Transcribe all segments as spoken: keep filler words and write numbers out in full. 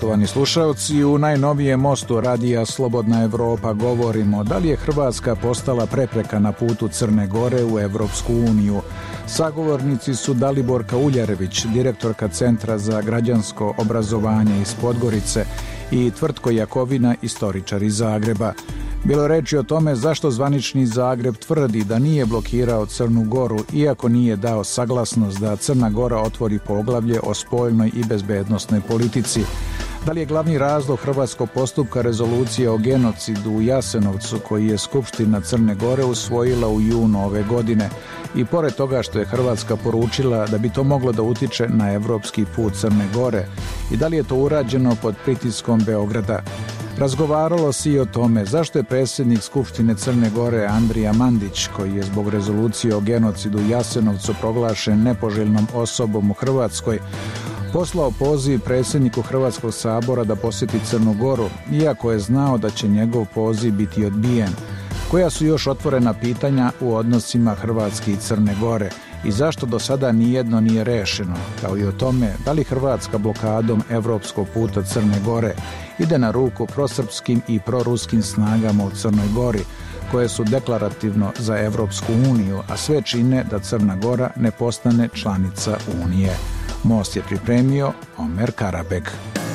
poštovani slušalci. U najnovijem mostu radija Slobodna Evropa govorimo da li je Hrvatska postala prepreka na putu Crne Gore u Evropsku uniju. Sagovornici su Daliborka Uljarević, direktorka Centra za građansko obrazovanje iz Podgorice, i Tvrtko Jakovina, istoričar iz Zagreba. Bilo reči o tome zašto zvanični Zagreb tvrdi da nije blokirao Crnu Goru, iako nije dao saglasnost da Crna Gora otvori poglavlje o spoljnoj i bezbednosnoj politici. Da li je glavni razlog hrvatskog postupka rezolucije o genocidu u Jasenovcu, koji je Skupština Crne Gore usvojila u junu ove godine, i pored toga što je Hrvatska poručila da bi to moglo da utiče na evropski put Crne Gore, i da li je to urađeno pod pritiskom Beograda? Razgovaralo se i o tome zašto je predsjednik Skupštine Crne Gore Andrija Mandić, koji je zbog rezolucije o genocidu u Jasenovcu proglašen nepoželjnom osobom u Hrvatskoj, poslao poziv predsjedniku Hrvatskog sabora da posjeti Crnu Goru, iako je znao da će njegov poziv biti odbijen. Koja su još otvorena pitanja u odnosima Hrvatske i Crne Gore i zašto do sada nijedno nije rešeno, kao i o tome da li Hrvatska blokadom evropskog puta Crne Gore ide na ruku prosrpskim i proruskim snagama u Crnoj Gori, koje su deklarativno za Evropsku uniju, a sve čine da Crna Gora ne postane članica Unije. Most je pripremio Omer Karabeg.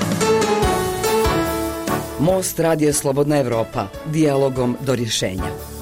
Most radija Slobodna Evropa, dijalogom do rješenja.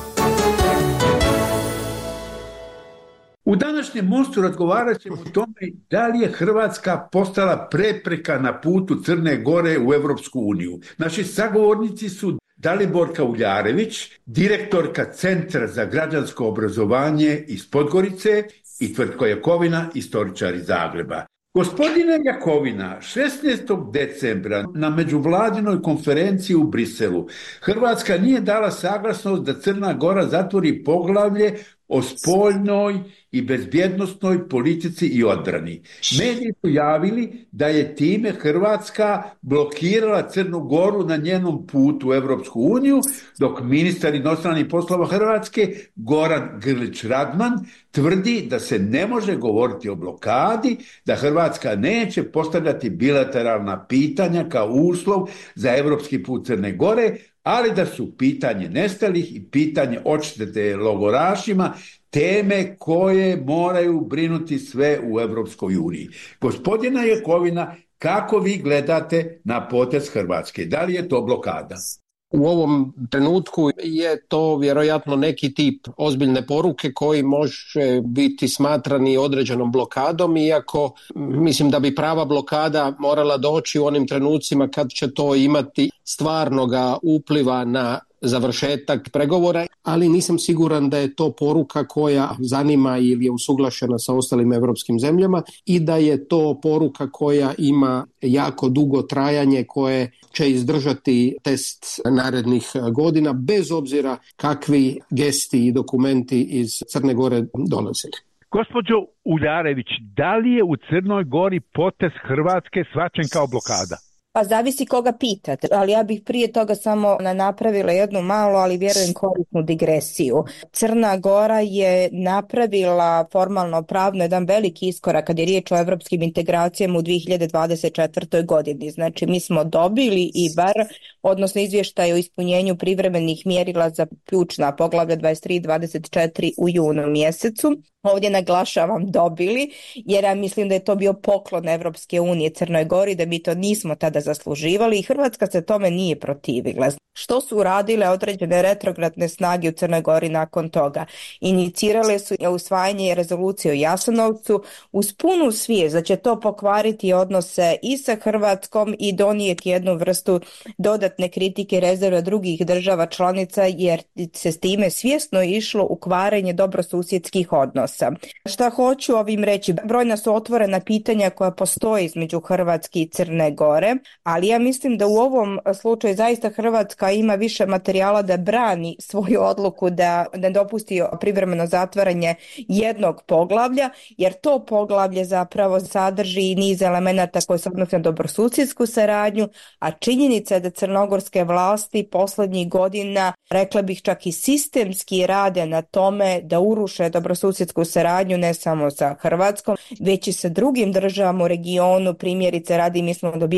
U današnjem mostu razgovarat ćemo o tome da li je Hrvatska postala prepreka na putu Crne Gore u Evropsku uniju. Naši sagovornici su Daliborka Uljarević, direktorka Centra za građansko obrazovanje iz Podgorice, i Tvrtko Jakovina, istoričar iz Zagreba. Gospodine Jakovina, šesnaestog decembra na međuvladinoj konferenciji u Briselu Hrvatska nije dala saglasnost da Crna Gora zatvori poglavlje o spoljnoj i bezbjednosnoj politici i odbrani. Mediji su javili da je time Hrvatska blokirala Crnu Goru na njenom putu u Evropsku uniju, dok ministar inostranih poslova Hrvatske Goran Grlić Radman tvrdi da se ne može govoriti o blokadi, da Hrvatska neće postavljati bilateralna pitanja kao uslov za evropski put Crne Gore, ali da su pitanje nestalih i pitanje odštete logorašima teme koje moraju brinuti sve u Evropskoj uniji. Gospodina Jakovina, kako vi gledate na potez Hrvatske? Da li je to blokada? U ovom trenutku je to vjerojatno neki tip ozbiljne poruke koji može biti smatrani određenom blokadom, iako mislim da bi prava blokada morala doći u onim trenucima kad će to imati stvarnoga upliva na završetak pregovora, ali nisam siguran da je to poruka koja zanima ili je usuglašena sa ostalim evropskim zemljama i da je to poruka koja ima jako dugo trajanje koje će izdržati test narednih godina, bez obzira kakvi gesti i dokumenti iz Crne Gore dolazili. Gospođo Uljarević, da li je u Crnoj Gori potez Hrvatske shvaćen kao blokada? Pa zavisi koga pitate, ali ja bih prije toga samo napravila jednu malu, ali vjerujem korisnu digresiju. Crna Gora je napravila formalno pravno jedan veliki iskorak kad je riječ o evropskim integracijama u dvije hiljade dvadeset četvrtoj godini. Znači mi smo dobili i bar, odnosno izvještaj o ispunjenju privremenih mjerila za ključna poglavlja dvadeset tri i dvadeset četiri u junu mjesecu. Ovdje naglašavam dobili, jer ja mislim da je to bio poklon Evropske unije Crnoj Gori, da mi to nismo tada zasluživali i Hrvatska se tome nije protivila. Što su uradile određene retrogradne snage u Crnoj Gori nakon toga? Inicirale su usvajanje rezolucije o Jasenovcu uz punu svijest da će to pokvariti odnose i sa Hrvatskom i donijeti jednu vrstu dodatne kritike rezerve drugih država članica, jer se s time svjesno išlo u kvarenje dobrosusjedskih odnosa. Šta hoću ovim reći? Brojna su otvorena pitanja koja postoje između Hrvatske i Crne Gore, ali ja mislim da u ovom slučaju zaista Hrvatska ima više materijala da brani svoju odluku da ne dopusti privremeno zatvaranje jednog poglavlja, jer to poglavlje zapravo sadrži niz elemenata koji se odnose na dobrosusjedsku saradnju, a činjenica je da crnogorske vlasti posljednjih godina, rekla bih čak i sistemski, rade na tome da uruše dobrosusjedsku saradnju ne samo sa Hrvatskom, već i sa drugim državama u regionu. Primjerice radi, mi smo dobijali protest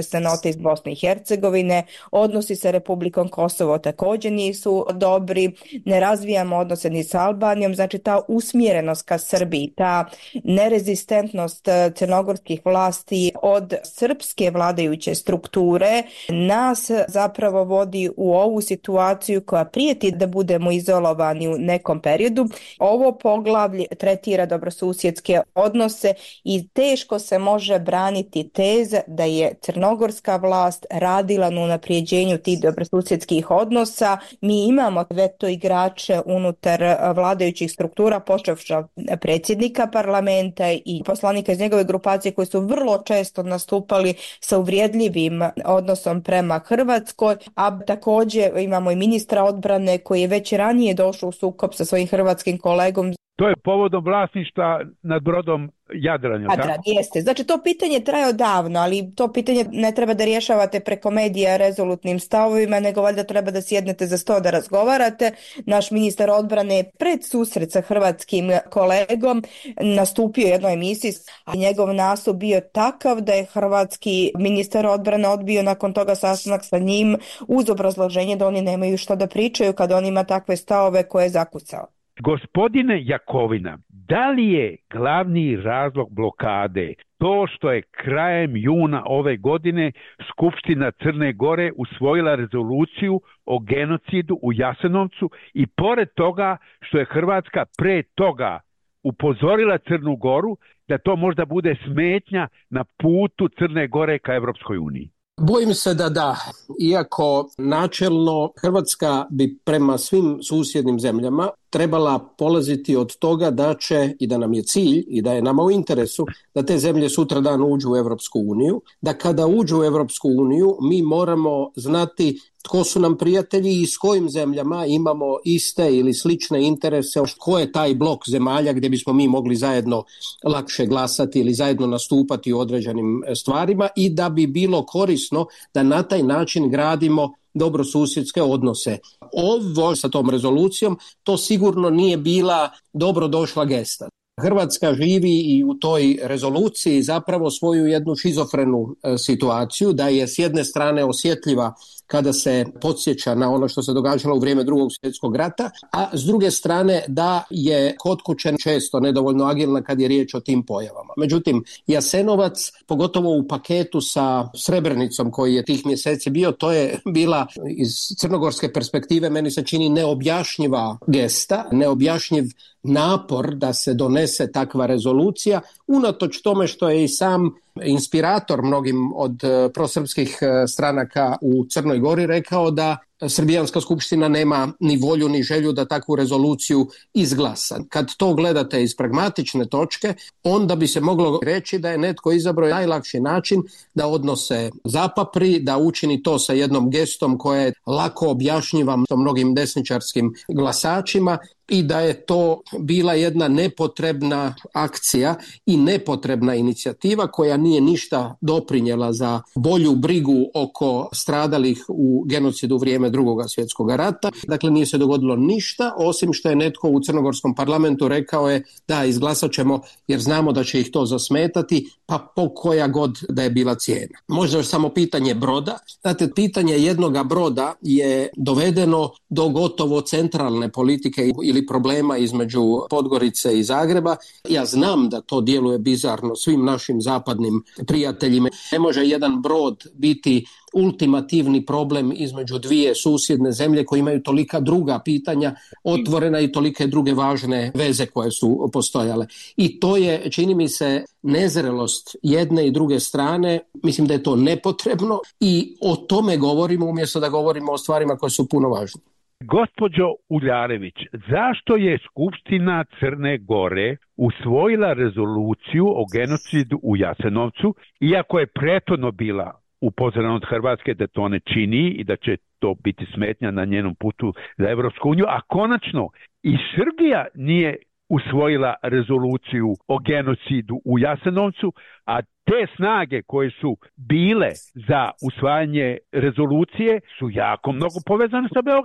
protestne note iz Bosne i Hercegovine, odnosi sa Republikom Kosovo također nisu dobri, ne razvijamo odnose ni sa Albanijom, znači ta usmjerenost ka Srbiji, ta nerezistentnost crnogorskih vlasti od srpske vladajuće strukture nas zapravo vodi u ovu situaciju koja prijeti da budemo izolovani u nekom periodu. Ovo poglavlje tretira dobrosusjedske odnose i teško se može braniti teza da je crnogorska vlast radila na unapređenju tih dobrosusjedskih odnosa. Mi imamo veto igrače unutar vladajućih struktura, počevši od predsjednika parlamenta i poslanika iz njegove grupacije koji su vrlo često nastupali sa uvrijedljivim odnosom prema Hrvatskoj, a također imamo i ministra odbrane koji je već ranije došao u sukob sa svojim hrvatskim kolegom. To je povodom vlasništva nad brodom Jadran. Jadran, jeste. Znači to pitanje traje odavno, ali to pitanje ne treba da rješavate preko medija rezolutnim stavovima, nego valjda treba da sjednete za sto da razgovarate. Naš ministar odbrane pred susret sa hrvatskim kolegom nastupio u jednoj emisiji, a njegov nastup bio takav da je hrvatski ministar odbrane odbio nakon toga sastanak sa njim uz obrazloženje da oni nemaju što da pričaju kad on ima takve stavove koje je zakucao. Gospodine Jakovina, da li je glavni razlog blokade to što je krajem juna ove godine Skupština Crne Gore usvojila rezoluciju o genocidu u Jasenovcu i pored toga što je Hrvatska pre toga upozorila Crnu Goru da to možda bude smetnja na putu Crne Gore ka Evropskoj uniji? Bojim se da da, iako načelno Hrvatska bi prema svim susjednim zemljama trebala polaziti od toga da će i da nam je cilj i da je nama u interesu da te zemlje sutradan uđu u Europsku uniju, da kada uđu u Europsku uniju mi moramo znati tko su nam prijatelji i s kojim zemljama imamo iste ili slične interese, ko je taj blok zemalja gdje bismo mi mogli zajedno lakše glasati ili zajedno nastupati u određenim stvarima i da bi bilo korisno da na taj način gradimo dobrosusjedske odnose. Ovo sa tom rezolucijom to sigurno nije bila dobrodošla gesta. Hrvatska živi i u toj rezoluciji zapravo svoju jednu šizofrenu e, situaciju, da je s jedne strane osjetljiva kada se podsjeća na ono što se događalo u vrijeme Drugog svjetskog rata, a s druge strane da je kod kuće često nedovoljno agilna kad je riječ o tim pojavama. Međutim, Jasenovac, pogotovo u paketu sa Srebrenicom koji je tih mjeseci bio, to je bila iz crnogorske perspektive, meni se čini neobjašnjiva gesta, neobjašnjiv napor da se donese takva rezolucija, unatoč tome što je i sam inspirator mnogim od prosrpskih stranaka u Crnoj Gori rekao da Srbijanska skupština nema ni volju ni želju da takvu rezoluciju izglasa. Kad to gledate iz pragmatične točke, onda bi se moglo reći da je netko izabrao najlakši način da odnose zapapri, da učini to sa jednom gestom koja je lako objašnjiva mnogim desničarskim glasačima i da je to bila jedna nepotrebna akcija i nepotrebna inicijativa koja nije ništa doprinijela za bolju brigu oko stradalih u genocidu u vrijeme Drugoga svjetskog rata. Dakle, nije se dogodilo ništa, osim što je netko u crnogorskom parlamentu rekao je da izglasat ćemo jer znamo da će ih to zasmetati, pa po koja god da je bila cijena. Možda još samo pitanje broda. Znate, pitanje jednoga broda je dovedeno do gotovo centralne politike ili problema između Podgorice i Zagreba. Ja znam da to djeluje bizarno svim našim zapadnim prijateljima. Ne može jedan brod biti ultimativni problem između dvije susjedne zemlje koje imaju tolika druga pitanja otvorena i tolike druge važne veze koje su postojale. I to je, čini mi se, nezrelost jedne i druge strane. Mislim da je to nepotrebno i o tome govorimo umjesto da govorimo o stvarima koje su puno važnije. Gospođo Uljarević, zašto je Skupština Crne Gore usvojila rezoluciju o genocidu u Jasenovcu, iako je prethodno bila upozorena od Hrvatske da to ne čini i da će to biti smetnja na njenom putu za Evropsku uniju, a konačno i Srbija nije usvojila rezoluciju o genocidu u Jasenovcu, a te snage koje su bile za usvajanje rezolucije su jako mnogo povezane sa Beogradom.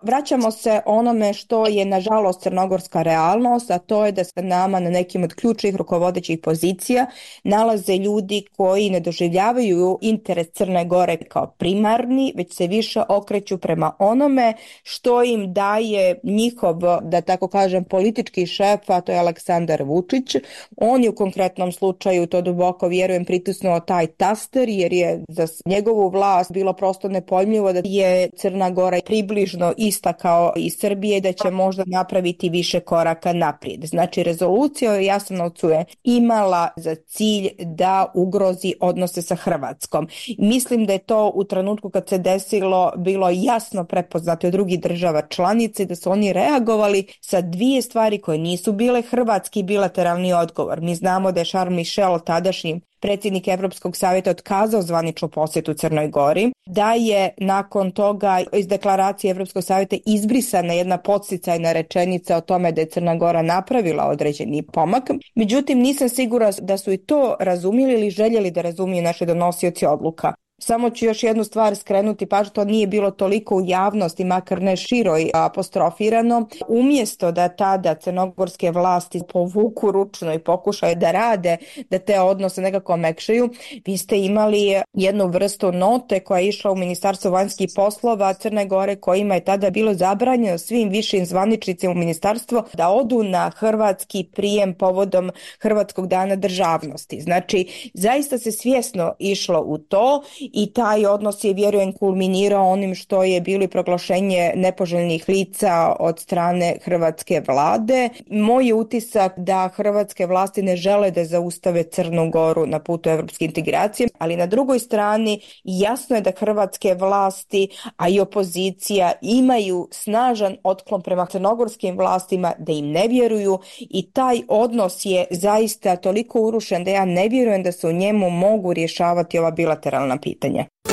Vraćamo se onome što je nažalost crnogorska realnost, a to je da se nama na nekim od ključnih rukovodećih pozicija nalaze ljudi koji ne doživljavaju interes Crne Gore kao primarni, već se više okreću prema onome što im daje njihov, da tako kažem, politički šef, a to je Aleksandar Vučić. On je u konkretnom slučaju, to duboko vjerujem, pritisnuo taj taster jer je za njegovu vlast bilo prosto nepojmljivo da je Crna Gora približno ista kao i Srbije i da će možda napraviti više koraka naprijed. Znači, rezolucija o Jasenovcu je imala za cilj da ugrozi odnose sa Hrvatskom. Mislim da je to u trenutku kad se desilo bilo jasno prepoznato od drugih država članice, da su oni reagovali sa dvije stvari koje nisu bile hrvatski bilateralni odgovor. Mi znamo da je Charles Michel, tadašnji predsjednik Europskog savjeta, otkazao zvaničnu posjetu Crnoj Gori, da je nakon toga iz deklaracije Europskog savjeta izbrisana jedna podsticajna rečenica o tome da je Crna Gora napravila određeni pomak. Međutim, nisam sigurna da su i to razumjeli ili željeli da razumiju naši donosioci odluka. Samo ću još jednu stvar skrenuti pažnju, to nije bilo toliko u javnosti, makar ne široj apostrofirano. Umjesto da tada crnogorske vlasti povuku ručno i pokušaju da rade, da te odnose nekako omekšaju, vi ste imali jednu vrstu note koja je išla u Ministarstvo vanjskih poslova Crne Gore, kojima je tada bilo zabranjeno svim višim zvaničnicima u ministarstvo da odu na hrvatski prijem povodom Hrvatskog dana državnosti. Znači, zaista se svjesno išlo u to i taj odnos je, vjerujem, kulminirao onim što je bilo i proglašenje nepoželjnih lica od strane hrvatske vlade. Moj je utisak da hrvatske vlasti ne žele da zaustave Crnu Goru na putu evropske integracije, ali na drugoj strani jasno je da hrvatske vlasti, a i opozicija, imaju snažan otklon prema crnogorskim vlastima, da im ne vjeruju i taj odnos je zaista toliko urušen da ja ne vjerujem da se u njemu mogu rješavati ova bilateralna pitanja.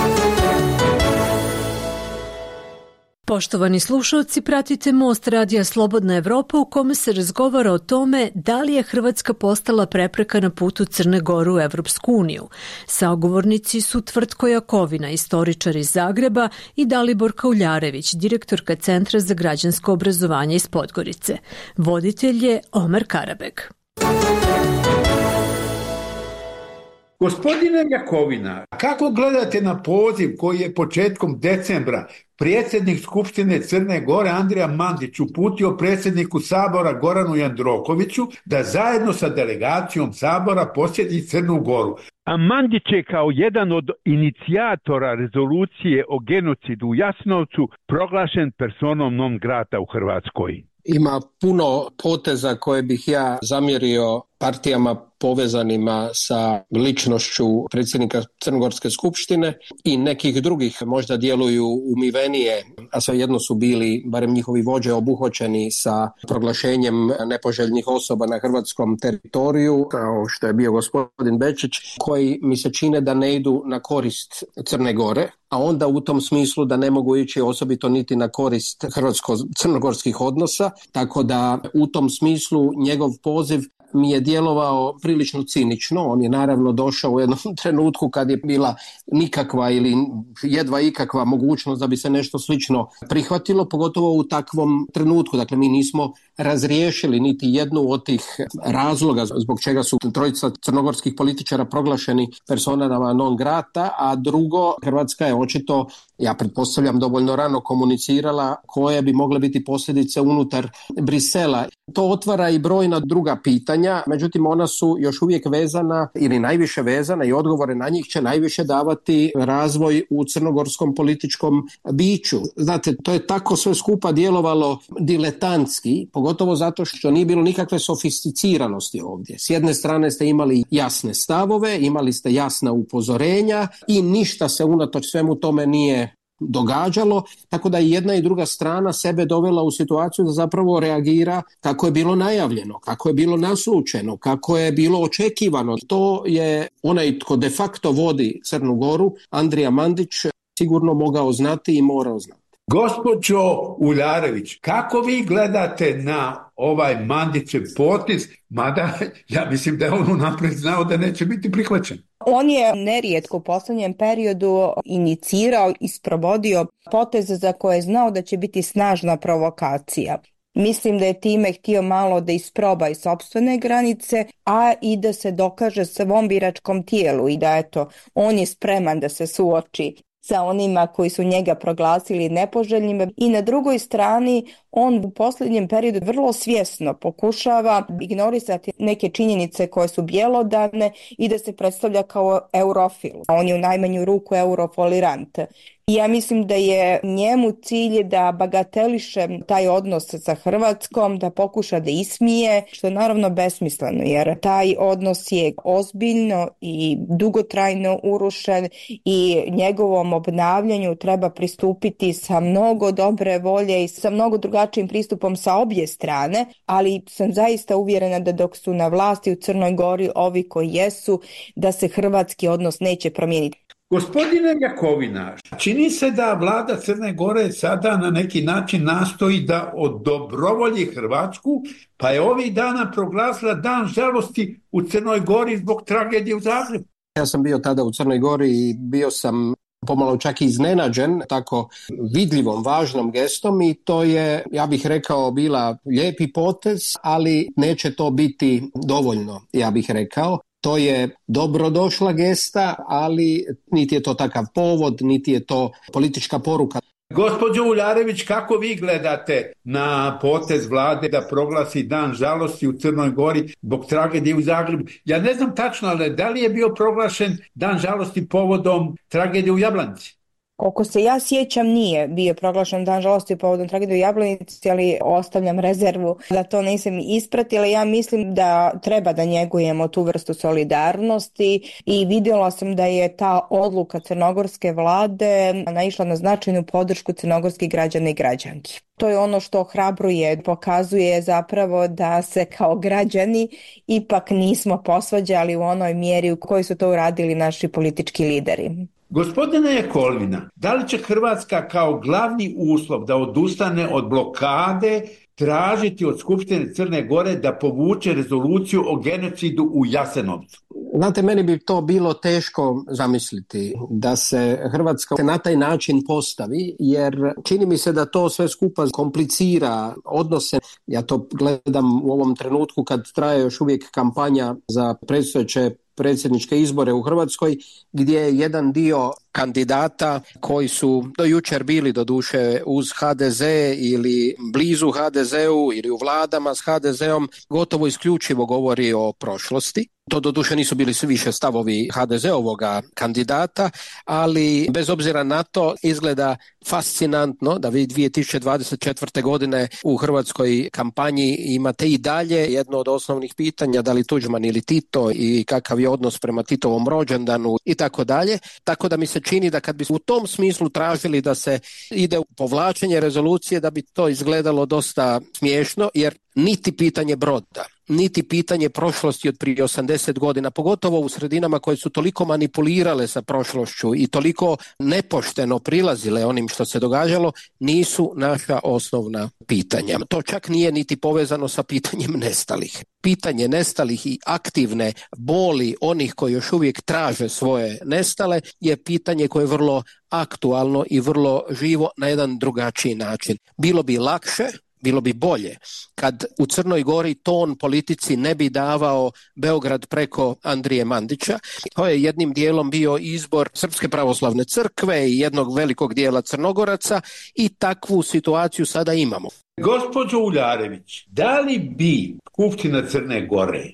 Poštovani slušalci, pratite Most radija Slobodna Evropa u kome se razgovara o tome da li je Hrvatska postala prepreka na putu Crne Gore u Evropsku uniju. Sagovornici su Tvrtko Jakovina, istoričar iz Zagreba, i Dalibor Kauljarević, direktorka Centra za građansko obrazovanje iz Podgorice. Voditelj je Omer Karabeg. Gospodine Jakovina, kako gledate na poziv koji je početkom decembra predsjednik Skupštine Crne Gore Andrija Mandić uputio predsjedniku Sabora Goranu Jandrokoviću da zajedno sa delegacijom Sabora posjeti Crnu Goru? A Mandić je kao jedan od inicijatora rezolucije o genocidu u Jasenovcu proglašen personom non grata u Hrvatskoj. Ima puno poteza koje bih ja zamjerio partijama povezanima sa ličnošću predsjednika Crnogorske skupštine i nekih drugih možda djeluju umivenije, a svejedno su bili, barem njihovi vođe, obuhvaćeni sa proglašenjem nepoželjnih osoba na hrvatskom teritoriju, kao što je bio gospodin Bečić, koji mi se čine da ne idu na korist Crne Gore, a onda u tom smislu da ne mogu ići osobito niti na korist hrvatsko-crnogorskih odnosa, tako da u tom smislu njegov poziv mi je djelovao prilično cinično. On je naravno došao u jednom trenutku kad je bila nikakva ili jedva ikakva mogućnost da bi se nešto slično prihvatilo, pogotovo u takvom trenutku. Dakle, mi nismo razriješili niti jednu od tih razloga zbog čega su trojica crnogorskih političara proglašeni personama non grata, a drugo, Hrvatska je očito, ja pretpostavljam, dovoljno rano komunicirala koje bi mogle biti posljedice unutar Brisela. To otvara i brojna druga pitanja, međutim ona su još uvijek vezana ili najviše vezana i odgovore na njih će najviše davati razvoj u crnogorskom političkom biću. Znate, to je tako sve skupa djelovalo diletantski, pogotovo zato što nije bilo nikakve sofisticiranosti ovdje. S jedne strane ste imali jasne stavove, imali ste jasna upozorenja i ništa se unatoč svemu tome nije događalo, tako da i jedna i druga strana sebe dovela u situaciju da zapravo reagira kako je bilo najavljeno, kako je bilo naslučeno, kako je bilo očekivano. To je onaj tko de facto vodi Crnu Goru, Andrija Mandić, sigurno mogao znati i morao znati. Gospođo Uljarević, kako vi gledate na ovaj Mandićev potez, mada ja mislim da je on unaprijed znao da neće biti prihvaćen? On je nerijetko u posljednjem periodu inicirao i sprovodio poteze za koje je znao da će biti snažna provokacija. Mislim da je time htio malo da isproba i sopstvene granice, a i da se dokaže svom biračkom tijelu i da eto, on je spreman da se suoči sa onima koji su njega proglasili nepoželjnim. I na drugoj strani on u posljednjem periodu vrlo svjesno pokušava ignorisati neke činjenice koje su bjelodane i da se predstavlja kao eurofil. On je u najmanju ruku eurofolirant. I ja mislim da je njemu cilj da bagateliše taj odnos sa Hrvatskom, da pokuša da ismije, što je naravno besmisleno, jer taj odnos je ozbiljno i dugotrajno urušen i njegovom obnavljanju treba pristupiti sa mnogo dobre volje i sa mnogo drugačijim pristupom sa obje strane, ali sam zaista uvjerena da dok su na vlasti u Crnoj Gori ovi koji jesu, da se hrvatski odnos neće promijeniti. Gospodine Jakovina, čini se da vlada Crne Gore sada na neki način nastoji da odobrovolji Hrvatsku, pa je ovih dana proglasila dan žalosti u Crnoj Gori zbog tragedije u Zagrebu. Ja sam bio tada u Crnoj Gori i bio sam pomalo čak i iznenađen tako vidljivom, važnom gestom i to je, ja bih rekao, bila lijepi potez, ali neće to biti dovoljno, ja bih rekao. To je dobrodošla gesta, ali niti je to takav povod, niti je to politička poruka. Gospođo Uljarević, kako vi gledate na potez vlade da proglasi dan žalosti u Crnoj Gori zbog tragedije u Zagrebu? Ja ne znam tačno, ali da li je bio proglašen dan žalosti povodom tragedije u Jablanici? Koliko se ja sjećam, nije bio proglašen dan žalosti povodom tragedije u Jablanici, ali ostavljam rezervu da to nisam ispratila. Ja mislim da treba da njegujemo tu vrstu solidarnosti i vidjela sam da je ta odluka crnogorske vlade naišla na značajnu podršku crnogorskih građana i građanki. To je ono što ohrabruje, pokazuje zapravo da se kao građani ipak nismo posvađali u onoj mjeri u kojoj su to uradili naši politički lideri. Gospodine Jakovina, da li će Hrvatska kao glavni uslov da odustane od blokade tražiti od Skupštine Crne Gore da povuče rezoluciju o genocidu u Jasenovcu? Znate, meni bi to bilo teško zamisliti da se Hrvatska na taj način postavi, jer čini mi se da to sve skupa komplicira odnose. Ja to gledam u ovom trenutku kad traje još uvijek kampanja za predstojeće predsjedničke izbore u Hrvatskoj, gdje je jedan dio kandidata koji su do jučer bili doduše uz ha de ze ili blizu ha de zeu ili u vladama s ha de zeom, gotovo isključivo govori o prošlosti. To doduše nisu bili svi više stavovi ha de zeovoga kandidata, ali bez obzira na to izgleda fascinantno da vi dvije tisuće dvadeset četvrte. godine u hrvatskoj kampanji imate i dalje jedno od osnovnih pitanja, da li Tuđman ili Tito i kakav je odnos prema Titovom rođendanu i tako dalje. Tako da mi se čini da kad bi u tom smislu tražili da se ide u povlačenje rezolucije, da bi to izgledalo dosta smiješno, jer niti pitanje broda, niti pitanje prošlosti od prije osamdeset godina, pogotovo u sredinama koje su toliko manipulirale sa prošlošću i toliko nepošteno prilazile onim što se događalo, nisu naša osnovna pitanja. To čak nije niti povezano sa pitanjem nestalih. Pitanje nestalih i aktivne boli onih koji još uvijek traže svoje nestale je pitanje koje je vrlo aktualno i vrlo živo na jedan drugačiji način. Bilo bi lakše, bilo bi bolje kad u Crnoj Gori ton politici ne bi davao Beograd preko Andrije Mandića. To je jednim dijelom bio izbor Srpske pravoslavne crkve i jednog velikog dijela Crnogoraca i takvu situaciju sada imamo. Gospođo Uljarević, da li bi Skupština Crne Gore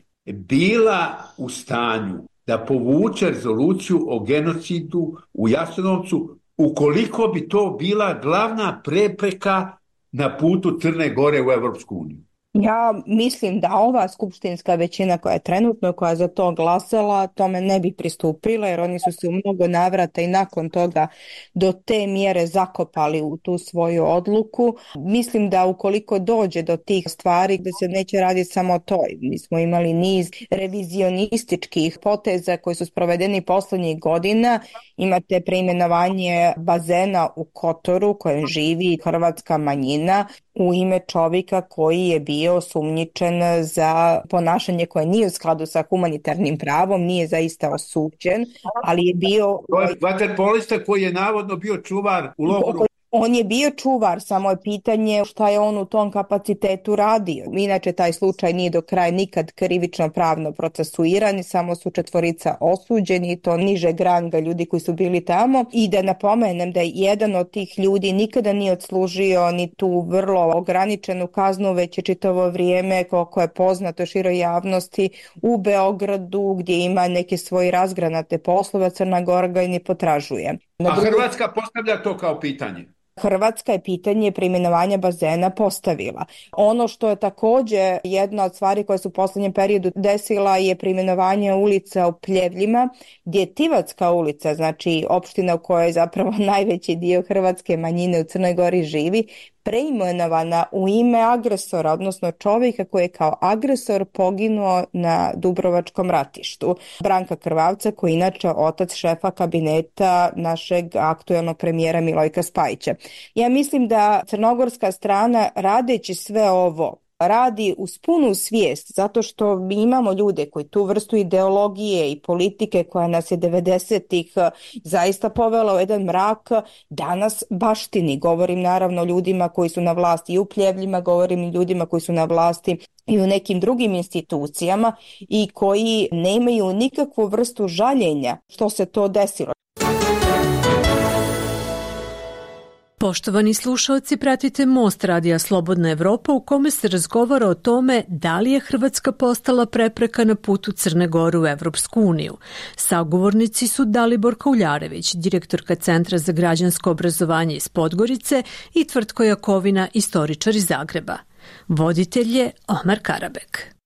bila u stanju da povuče rezoluciju o genocidu u Jasenovcu ukoliko bi to bila glavna prepreka na putu Crne Gore u Evropsku uniju? Ja mislim da ova skupštinska većina koja je trenutno, koja za to glasala, tome ne bi pristupila, jer oni su se u mnogo navrata i nakon toga do te mjere zakopali u tu svoju odluku. Mislim da ukoliko dođe do tih stvari, da se neće raditi samo o toj. Mi smo imali niz revizionističkih poteza koji su sprovedeni posljednjih godina. Imate preimenovanje bazena u Kotoru kojem živi hrvatska manjina u ime čovjeka koji je bio osumnjičen za ponašanje koje nije u skladu sa humanitarnim pravom, nije zaista osuđen, ali je bio... To je vaterpolista koji je navodno bio čuvar u logoru. On je bio čuvar, samo je pitanje šta je on u tom kapacitetu radio. Inače, taj slučaj nije do kraja nikad krivično pravno procesuiran, samo su četvorica osuđeni, to nižeg ranga ljudi koji su bili tamo. I da napomenem da je jedan od tih ljudi nikada nije odslužio ni tu vrlo ograničenu kaznu, već je čitavo vrijeme, koliko je poznato široj javnosti, u Beogradu gdje ima neke svoje razgranate poslove, Crna Gora ga i ne potražuje. A Hrvatska postavlja to kao pitanje? Hrvatska je pitanje preimenovanja bazena postavila. Ono što je također jedna od stvari koja se u posljednjem periodu desila je preimenovanje ulica u Pljevljima, gdje je Tivacka ulica, znači opština u kojoj zapravo najveći dio hrvatske manjine u Crnoj Gori živi, preimenovana u ime agresora, odnosno čovjeka koji je kao agresor poginuo na Dubrovačkom ratištu. Branka Krvavca, koji je inače otac šefa kabineta našeg aktuelnog premijera Milojka Spajića. Ja mislim da crnogorska strana, radeći sve ovo, radi uz punu svijest, zato što mi imamo ljude koji tu vrstu ideologije i politike koja nas je devedesetih zaista povela u jedan mrak, danas baštini. Govorim naravno o ljudima koji su na vlasti i u Pljevljima, govorim i ljudima koji su na vlasti i u nekim drugim institucijama i koji nemaju nikakvu vrstu žaljenja što se to desilo. Poštovani slušalci, pratite Most radija Slobodna Evropa u kome se razgovara o tome da li je Hrvatska postala prepreka na putu Crne Gore u Evropsku uniju. Sagovornici su Dalibor Kauljarević, direktorka Centra za građansko obrazovanje iz Podgorice, i Tvrtko Jakovina, istoričar iz Zagreba. Voditelj je Omar Karabek.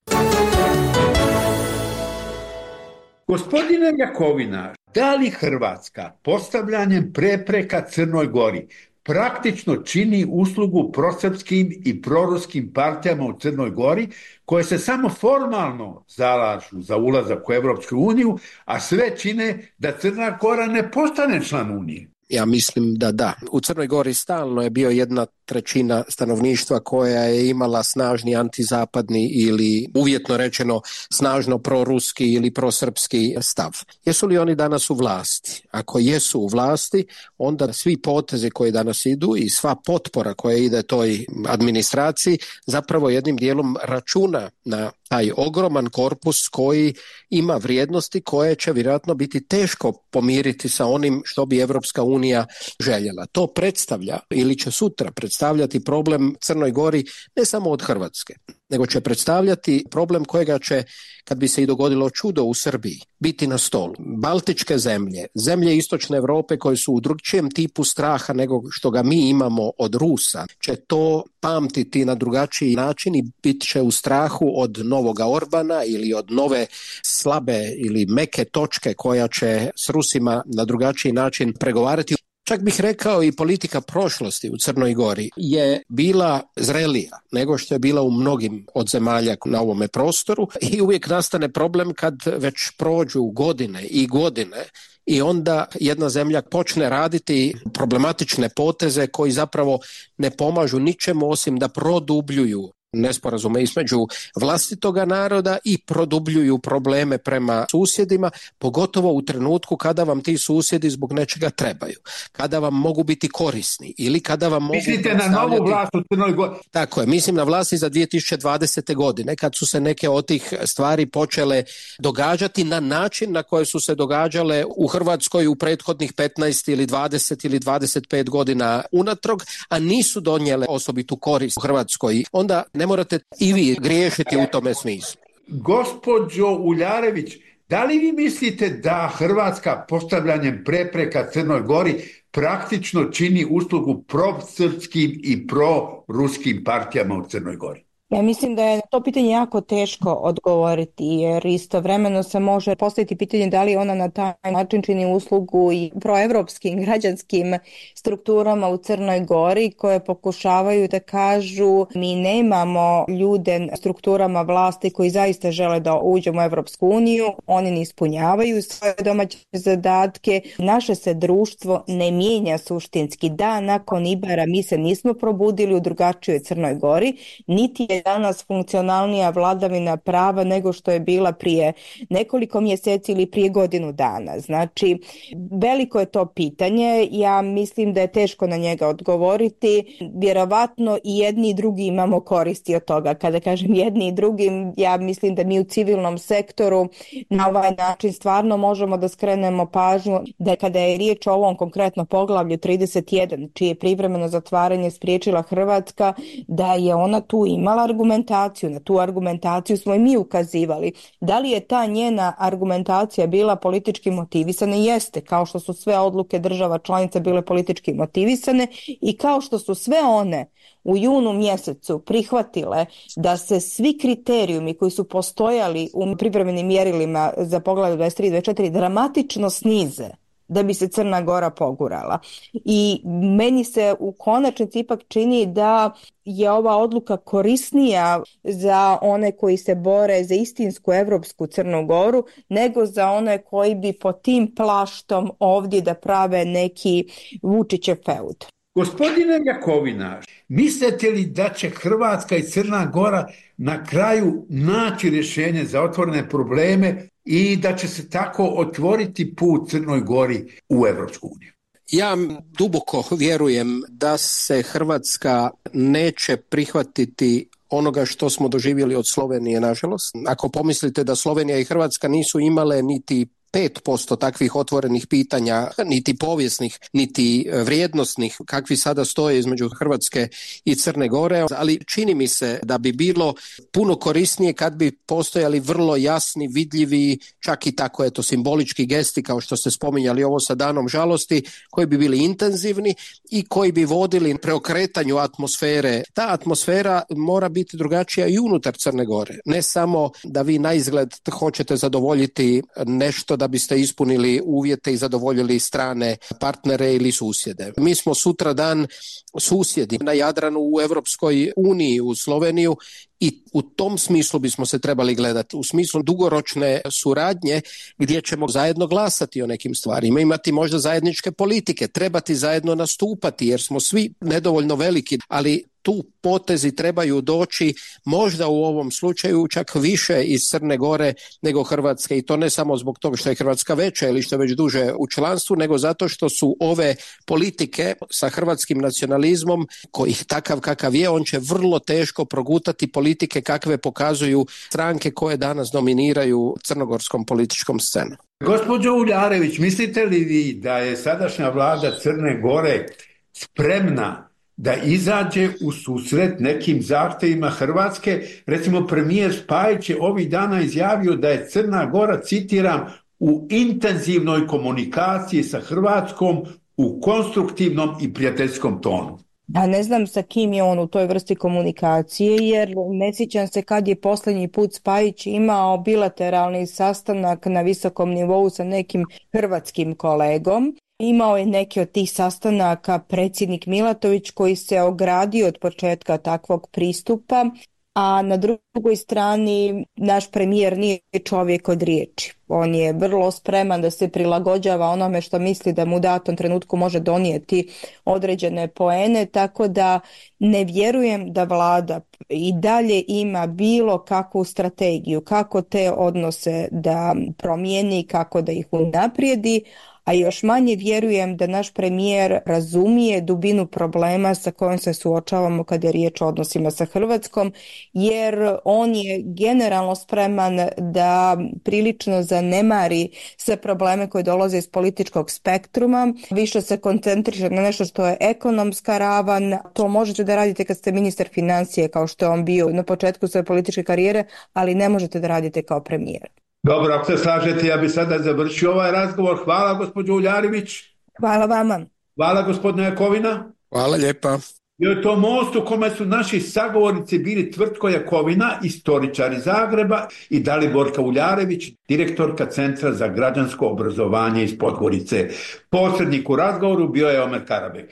Gospodine Jakovina, da li Hrvatska postavljanjem prepreka Crnoj Gori praktično čini uslugu prosrpskim i proruskim partijama u Crnoj Gori, koje se samo formalno zalažu za ulazak u Evropsku uniju, a sve čine da Crna Gora ne postane član Unije? Ja mislim da da. U Crnoj Gori stalno je bio jedna trećina stanovništva koja je imala snažni antizapadni ili uvjetno rečeno snažno proruski ili prosrpski stav. Jesu li oni danas u vlasti? Ako jesu u vlasti, onda svi potezi koji danas idu i sva potpora koja ide toj administraciji zapravo jednim dijelom računa na taj ogroman korpus koji ima vrijednosti koje će vjerojatno biti teško pomiriti sa onim što bi Evropska unija željela. To predstavlja ili će sutra predstavljati problem Crnoj Gori ne samo od Hrvatske, nego će predstavljati problem kojega će, kad bi se i dogodilo čudo u Srbiji, biti na stolu. Baltičke zemlje, zemlje istočne Europe koje su u drugčijem tipu straha nego što ga mi imamo od Rusa, će to pamtiti na drugačiji način i bit će u strahu od novoga Orbana ili od nove slabe ili meke točke koja će s Rusima na drugačiji način pregovarati. Čak bih rekao i politika prošlosti u Crnoj Gori je bila zrelija nego što je bila u mnogim od zemalja na ovome prostoru i uvijek nastane problem kad već prođu godine i godine i onda jedna zemlja počne raditi problematične poteze koji zapravo ne pomažu ničemu osim da produbljuju nesporazume između vlastitoga naroda i produbljuju probleme prema susjedima, pogotovo u trenutku kada vam ti susjedi zbog nečega trebaju, kada vam mogu biti korisni ili kada vam mogu... Mislite na novu vlast u Crnoj Gori? Tako je, mislim na vlasti za dvije tisuće dvadesete. godine, kad su se neke od tih stvari počele događati na način na koje su se događale u Hrvatskoj u prethodnih petnaest ili dvadeset ili dvadeset pet godina unatrag, a nisu donijele osobitu korist u Hrvatskoj. Onda ne morate i vi griješiti u tome smislu. Gospođo Uljarević, da li vi mislite da Hrvatska postavljanjem prepreka Crnoj Gori praktično čini uslugu prosrpskim i proruskim partijama u Crnoj Gori? Ja mislim da je na to pitanje jako teško odgovoriti, jer istovremeno se može postaviti pitanje da li ona na taj način čini uslugu i proevropskim građanskim strukturama u Crnoj Gori koje pokušavaju da kažu mi nemamo ljude strukturama vlasti koji zaista žele da uđemo u Evropsku uniju, oni ne ispunjavaju svoje domaće zadatke, naše se društvo ne mijenja suštinski. Da, nakon Ibara mi se nismo probudili u drugačijoj Crnoj Gori, niti je danas funkcionalnija vladavina prava nego što je bila prije nekoliko mjeseci ili prije godinu dana. Znači, veliko je to pitanje, ja mislim da je teško na njega odgovoriti, vjerovatno i jedni i drugi imamo koristi od toga. Kada kažem jedni i drugi, ja mislim da mi u civilnom sektoru na ovaj način stvarno možemo da skrenemo pažnju da kada je riječ o ovom konkretno poglavlju trideset jedan, čije privremeno zatvaranje spriječila Hrvatska, da je ona tu imala argumentaciju, na tu argumentaciju smo i mi ukazivali. Da li je ta njena argumentacija bila politički motivisana? Jeste, kao što su sve odluke država članica bile politički motivisane i kao što su sve one u junu mjesecu prihvatile da se svi kriterijumi koji su postojali u privremenim mjerilima za poglavlje dvadeset tri i dvadeset četiri dramatično snize da bi se Crna Gora pogurala. I meni se u konačnici ipak čini da je ova odluka korisnija za one koji se bore za istinsku evropsku Crnu Goru nego za one koji bi pod tim plaštom ovdje da prave neki Vučićev feud. Gospodine Jakovina, mislite li da će Hrvatska i Crna Gora na kraju naći rješenje za otvorene probleme i da će se tako otvoriti put Crnoj Gori u Evropsku uniju? Ja duboko vjerujem da se Hrvatska neće prihvatiti onoga što smo doživjeli od Slovenije, nažalost. Ako pomislite da Slovenija i Hrvatska nisu imale niti pet posto takvih otvorenih pitanja, niti povijesnih, niti vrijednosnih, kakvi sada stoje između Hrvatske i Crne Gore, ali čini mi se da bi bilo puno korisnije kad bi postojali vrlo jasni, vidljivi, čak i tako eto simbolički gesti kao što ste spominjali ovo sa danom žalosti, koji bi bili intenzivni i koji bi vodili preokretanju atmosfere. Ta atmosfera mora biti drugačija i unutar Crne Gore. Ne samo da vi na izgled hoćete zadovoljiti nešto da biste ispunili uvjete i zadovoljili strane partnere ili susjede. Mi smo sutra dan susjedi na Jadranu u Evropskoj uniji, u Sloveniju, i u tom smislu bismo se trebali gledati, u smislu dugoročne suradnje gdje ćemo zajedno glasati o nekim stvarima, imati možda zajedničke politike, trebati zajedno nastupati jer smo svi nedovoljno veliki, ali tu potezi trebaju doći možda u ovom slučaju čak više iz Crne Gore nego Hrvatske, i to ne samo zbog toga što je Hrvatska veća ili što je već duže u članstvu, nego zato što su ove politike sa hrvatskim nacionalizmom, koji takav kakav je, on će vrlo teško progutati politike kakve pokazuju stranke koje danas dominiraju crnogorskom političkom scenu. Gospođo Uljarević, mislite li vi da je sadašnja vlada Crne Gore spremna da izađe u susret nekim zahtjevima Hrvatske? Recimo, premijer Spajić je ovih dana izjavio da je Crna Gora, citiram, u intenzivnoj komunikaciji sa Hrvatskom u konstruktivnom i prijateljskom tonu. Ja ne znam sa kim je on u toj vrsti komunikacije, jer ne sjećam se kad je posljednji put Spajić imao bilateralni sastanak na visokom nivou sa nekim hrvatskim kolegom. Imao je neki od tih sastanaka predsjednik Milatović koji se ogradio od početka takvog pristupa, a na drugoj strani naš premijer nije čovjek od riječi. On je vrlo spreman da se prilagođava onome što misli da mu u datom trenutku može donijeti određene poene, tako da ne vjerujem da vlada i dalje ima bilo kakvu strategiju kako te odnose da promijeni, kako da ih unaprijedi, a još manje vjerujem da naš premijer razumije dubinu problema sa kojom se suočavamo kada je riječ o odnosima sa Hrvatskom, jer on je generalno spreman da prilično zanemari sve probleme koje dolaze iz političkog spektruma, više se koncentriše na nešto što je ekonomska ravan. To možete da radite kad ste ministar financije, kao što je on bio na početku svoje političke karijere, ali ne možete da radite kao premijer. Dobro, ako se slažete, ja bih sada završio ovaj razgovor. Hvala, gospođo Uljarević. Hvala vama. Hvala, gospodine Jakovina. Hvala lijepa. Bio je to most u kome su naši sagovornici bili Tvrtko Jakovina, istoričar iz Zagreba, i Daliborka Uljarević, direktorka Centra za građansko obrazovanje iz Podgorice. Posrednik u razgovoru bio je Omer Karabek.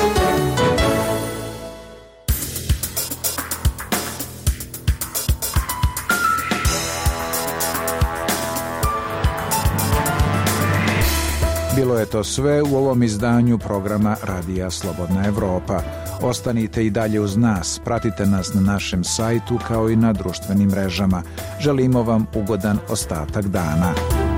Bilo je to sve u ovom izdanju programa Radija Slobodna Evropa. Ostanite i dalje uz nas, pratite nas na našem sajtu kao i na društvenim mrežama. Želimo vam ugodan ostatak dana.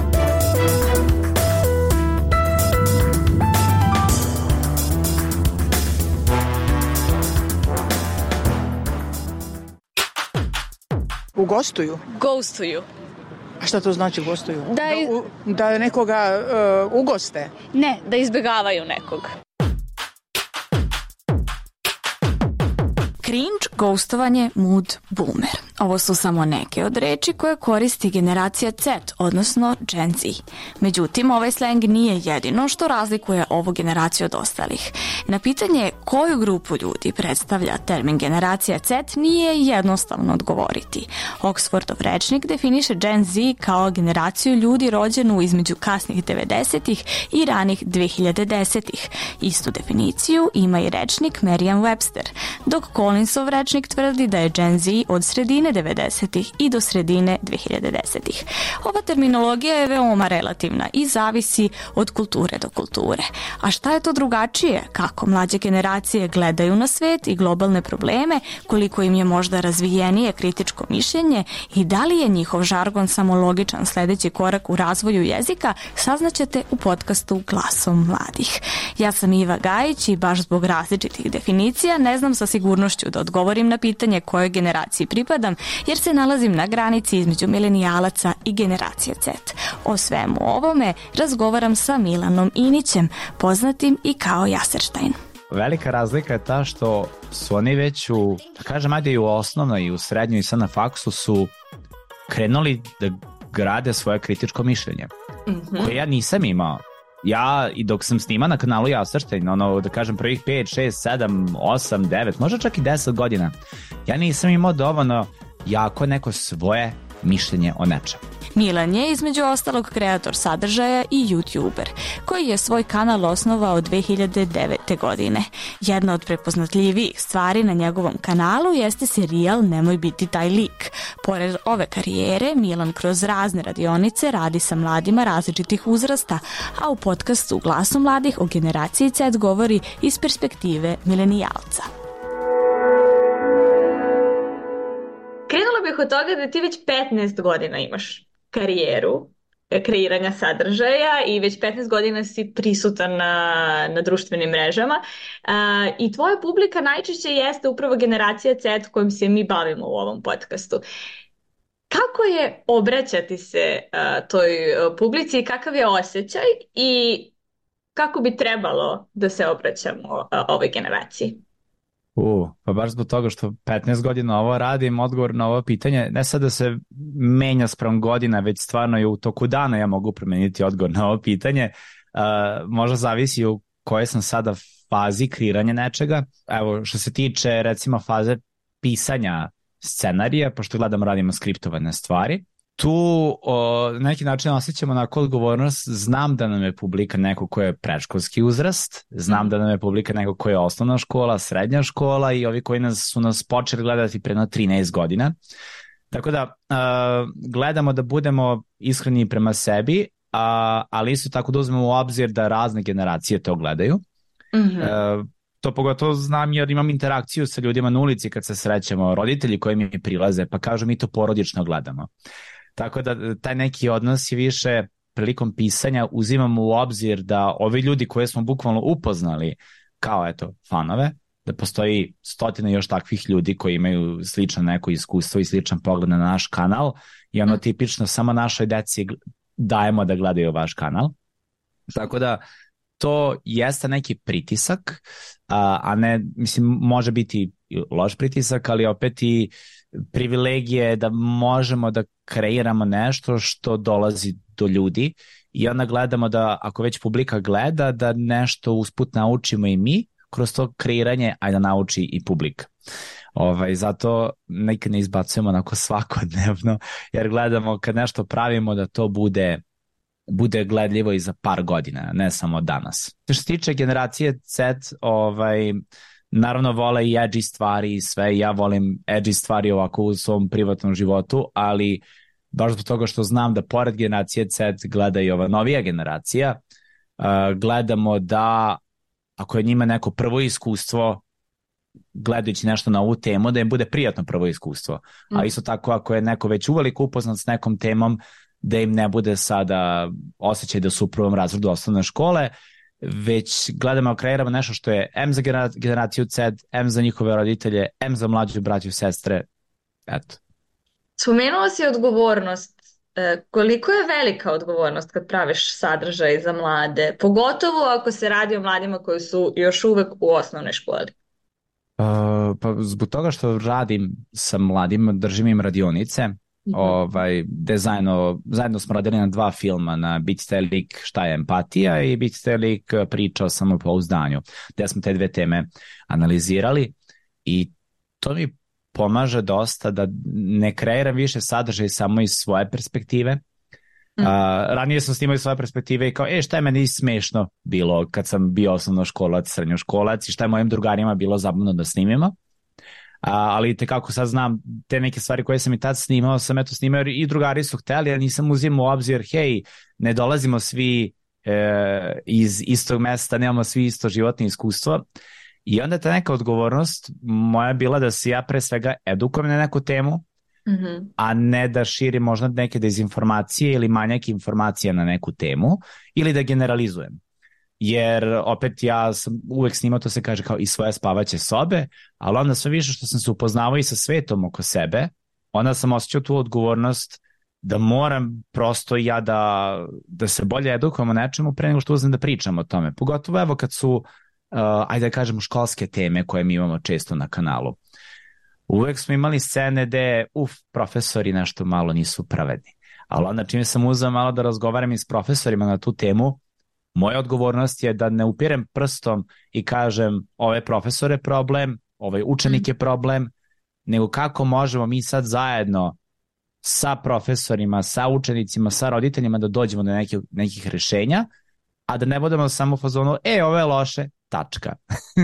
U gostuju? Gostuju. A šta to znači gostuju? Da, i... da, u, da nekoga uh, ugoste? Ne, da izbjegavaju nekog. Cringe, ghostovanje, mood, boomer. Ovo su samo neke od reči koje koristi generacija Z, odnosno Gen Z. Međutim, ovaj slang nije jedino što razlikuje ovu generaciju od ostalih. Na pitanje koju grupu ljudi predstavlja termin generacija Z nije jednostavno odgovoriti. Oxfordov rečnik definiše Gen Z kao generaciju ljudi rođenu između kasnih devedesetih i ranih dve hiljade desetih. Istu definiciju ima i rečnik Merriam-Webster, dok Collinsov rečnik tvrdi da je Gen Z od sredine devedesetih i do sredine dve hiljade desetih. Ova terminologija je veoma relativna i zavisi od kulture do kulture. A šta je to drugačije? Kako mlađe generacije gledaju na svet i globalne probleme, koliko im je možda razvijenije kritičko mišljenje i da li je njihov žargon samo logičan sledeći korak u razvoju jezika, saznaćete u podcastu Glasom mladih. Ja sam Iva Gajić i baš zbog različitih definicija ne znam sa sigurnošću da odgovorim na pitanje kojoj generaciji pripadam, jer se nalazim na granici između milenijalaca i generacije Z. O svemu ovome razgovaram sa Milanom Inićem, poznatim i kao Jaserštajn. Velika razlika je ta što su oni već u, da kažem, ajde i u osnovnoj i u srednjoj i sad na faksu su krenuli da grade svoje kritičko mišljenje, mm-hmm. koje ja nisam imao. Ja, i dok sam snima na kanalu Jaserštajn, ono, da kažem, prvih pet, šest, sedam, osam, devet, možda čak i deset godina, ja nisam imao dovoljno jako neko svoje mišljenje o nečem. Milan je između ostalog kreator sadržaja i youtuber, koji je svoj kanal osnovao dve hiljade devete. godine. Jedna od prepoznatljivijih stvari na njegovom kanalu jeste serijal Nemoj biti taj lik. Pored ove karijere, Milan kroz razne radionice radi sa mladima različitih uzrasta, a u podcastu Glasu mladih o generaciji Z govori iz perspektive milenijalca. Krenula bih od toga da ti već petnaest godina imaš karijeru kreiranja sadržaja i već petnaest godina si prisutan na, na društvenim mrežama a, i tvoja publika najčešće jeste upravo generacija Z kojom se mi bavimo u ovom podcastu. Kako je obraćati se a, toj publici i kakav je osjećaj i kako bi trebalo da se obraćamo a, ovoj generaciji? U, pa baš zbog toga što petnaest godina ovo radim, odgovor na ovo pitanje, ne sad da se menja sprem godina, već stvarno i u toku dana ja mogu promeniti odgovor na ovo pitanje. Uh, možda zavisi u kojoj sam sada fazi kreiranja nečega. Evo, što se tiče recimo faze pisanja scenarija, pošto gledam radimo skriptovane stvari, tu o, na neki način osjećamo onako odgovornost. Znam da nam je publika neko ko je predškolski uzrast, znam da nam je publika neko ko je osnovna škola, srednja škola i ovi koji nas, su nas počeli gledati pre na trinaest godina. Tako da uh, gledamo da budemo iskreni prema sebi, uh, ali isto tako da uzmemo u obzir da razne generacije to gledaju. Mm-hmm. Uh, to pogotovo znam jer imam interakciju sa ljudima na ulici kad se srećemo, roditelji koji mi prilaze pa kažu mi to porodično gledamo. Tako da taj neki odnos je više prilikom pisanja uzimamo u obzir da ovi ljudi koje smo bukvalno upoznali kao eto fanove, da postoji stotine još takvih ljudi koji imaju slično neko iskustvo i sličan pogled na naš kanal i ono tipično samo našoj deci dajemo da gledaju vaš kanal. Tako da to jeste neki pritisak, a, a ne, mislim, može biti loš pritisak, ali opet i privilegije da možemo da kreiramo nešto što dolazi do ljudi i onda gledamo da ako već publika gleda da nešto usput naučimo i mi kroz to kreiranje, a da nauči i publika. Ovaj, zato nekad ne izbacujemo onako svakodnevno, jer gledamo kad nešto pravimo da to bude bude gledljivo i za par godina, ne samo danas. Što se tiče generacije Z, ovaj, naravno vole i edgy stvari i sve, ja volim edgy stvari ovako u svom privatnom životu, ali baš zbog toga što znam da pored generacije Z gleda i ova novija generacija, uh, gledamo da ako je njima neko prvo iskustvo gledajući nešto na ovu temu, da im bude prijatno prvo iskustvo. Mm. A isto tako ako je neko već uveliko upoznat s nekom temom, da im ne bude sada osjećaj da su u prvom razredu osnovne škole, već gledamo, kreiramo nešto što je M za generaciju Z, M za njihove roditelje, M za mlađu braću i sestre. Eto. Spomenuo si odgovornost. Koliko je velika odgovornost kad praviš sadržaj za mlade, pogotovo ako se radi o mladima koji su još uvek u osnovnoj školi? Uh, pa zbog toga što radim sa mladima, držim im radionice, mm-hmm. ovaj, gde zajedno, zajedno smo radili na dva filma, na Biti taj lik šta je empatija i Biti taj lik priča o samopouzdanju, gde smo te dve teme analizirali i to mi pomaže dosta da ne kreiram više sadržaj samo iz svoje perspektive. Mm. Uh, ranije sam snimao iz svoje perspektive i kao, e, šta je meni smešno bilo kad sam bio osnovnoškolac, srednjoškolac i šta je mojim drugarima bilo zabavno da snimimo. Uh, ali te kako sad znam, te neke stvari koje sam i tad snimao, sam eto snimao i drugari su hteli, ja nisam uzimao u obzir, hej, ne dolazimo svi e, iz istog mesta, nemamo svi isto životno iskustvo. I onda ta neka odgovornost moja je bila da se ja pre svega edukujem na neku temu, mm-hmm. a ne da širim možda neke dezinformacije ili manjak informacija na neku temu ili da generalizujem. Jer opet ja sam uvek snimao, to se kaže kao i svoje spavaće sobe, ali onda sve više što sam se upoznavao i sa svetom oko sebe, onda sam osjećao tu odgovornost da moram prosto ja da, da se bolje edukujem o nečemu pre nego što uzmem da pričam o tome. Pogotovo evo kad su Uh, ajde da kažemo školske teme koje mi imamo često na kanalu. Uvek smo imali scene gde, uf, profesori nešto malo nisu pravedni. Ali onda čim sam uzeo malo da razgovaram i s profesorima na tu temu, moja odgovornost je da ne upirem prstom i kažem ovaj profesor je problem, ovaj učenik je problem, nego kako možemo mi sad zajedno sa profesorima, sa učenicima, sa roditeljima da dođemo do nekih, nekih rešenja, a da ne budemo samo u fazonu, e, ovo je loše, tačka.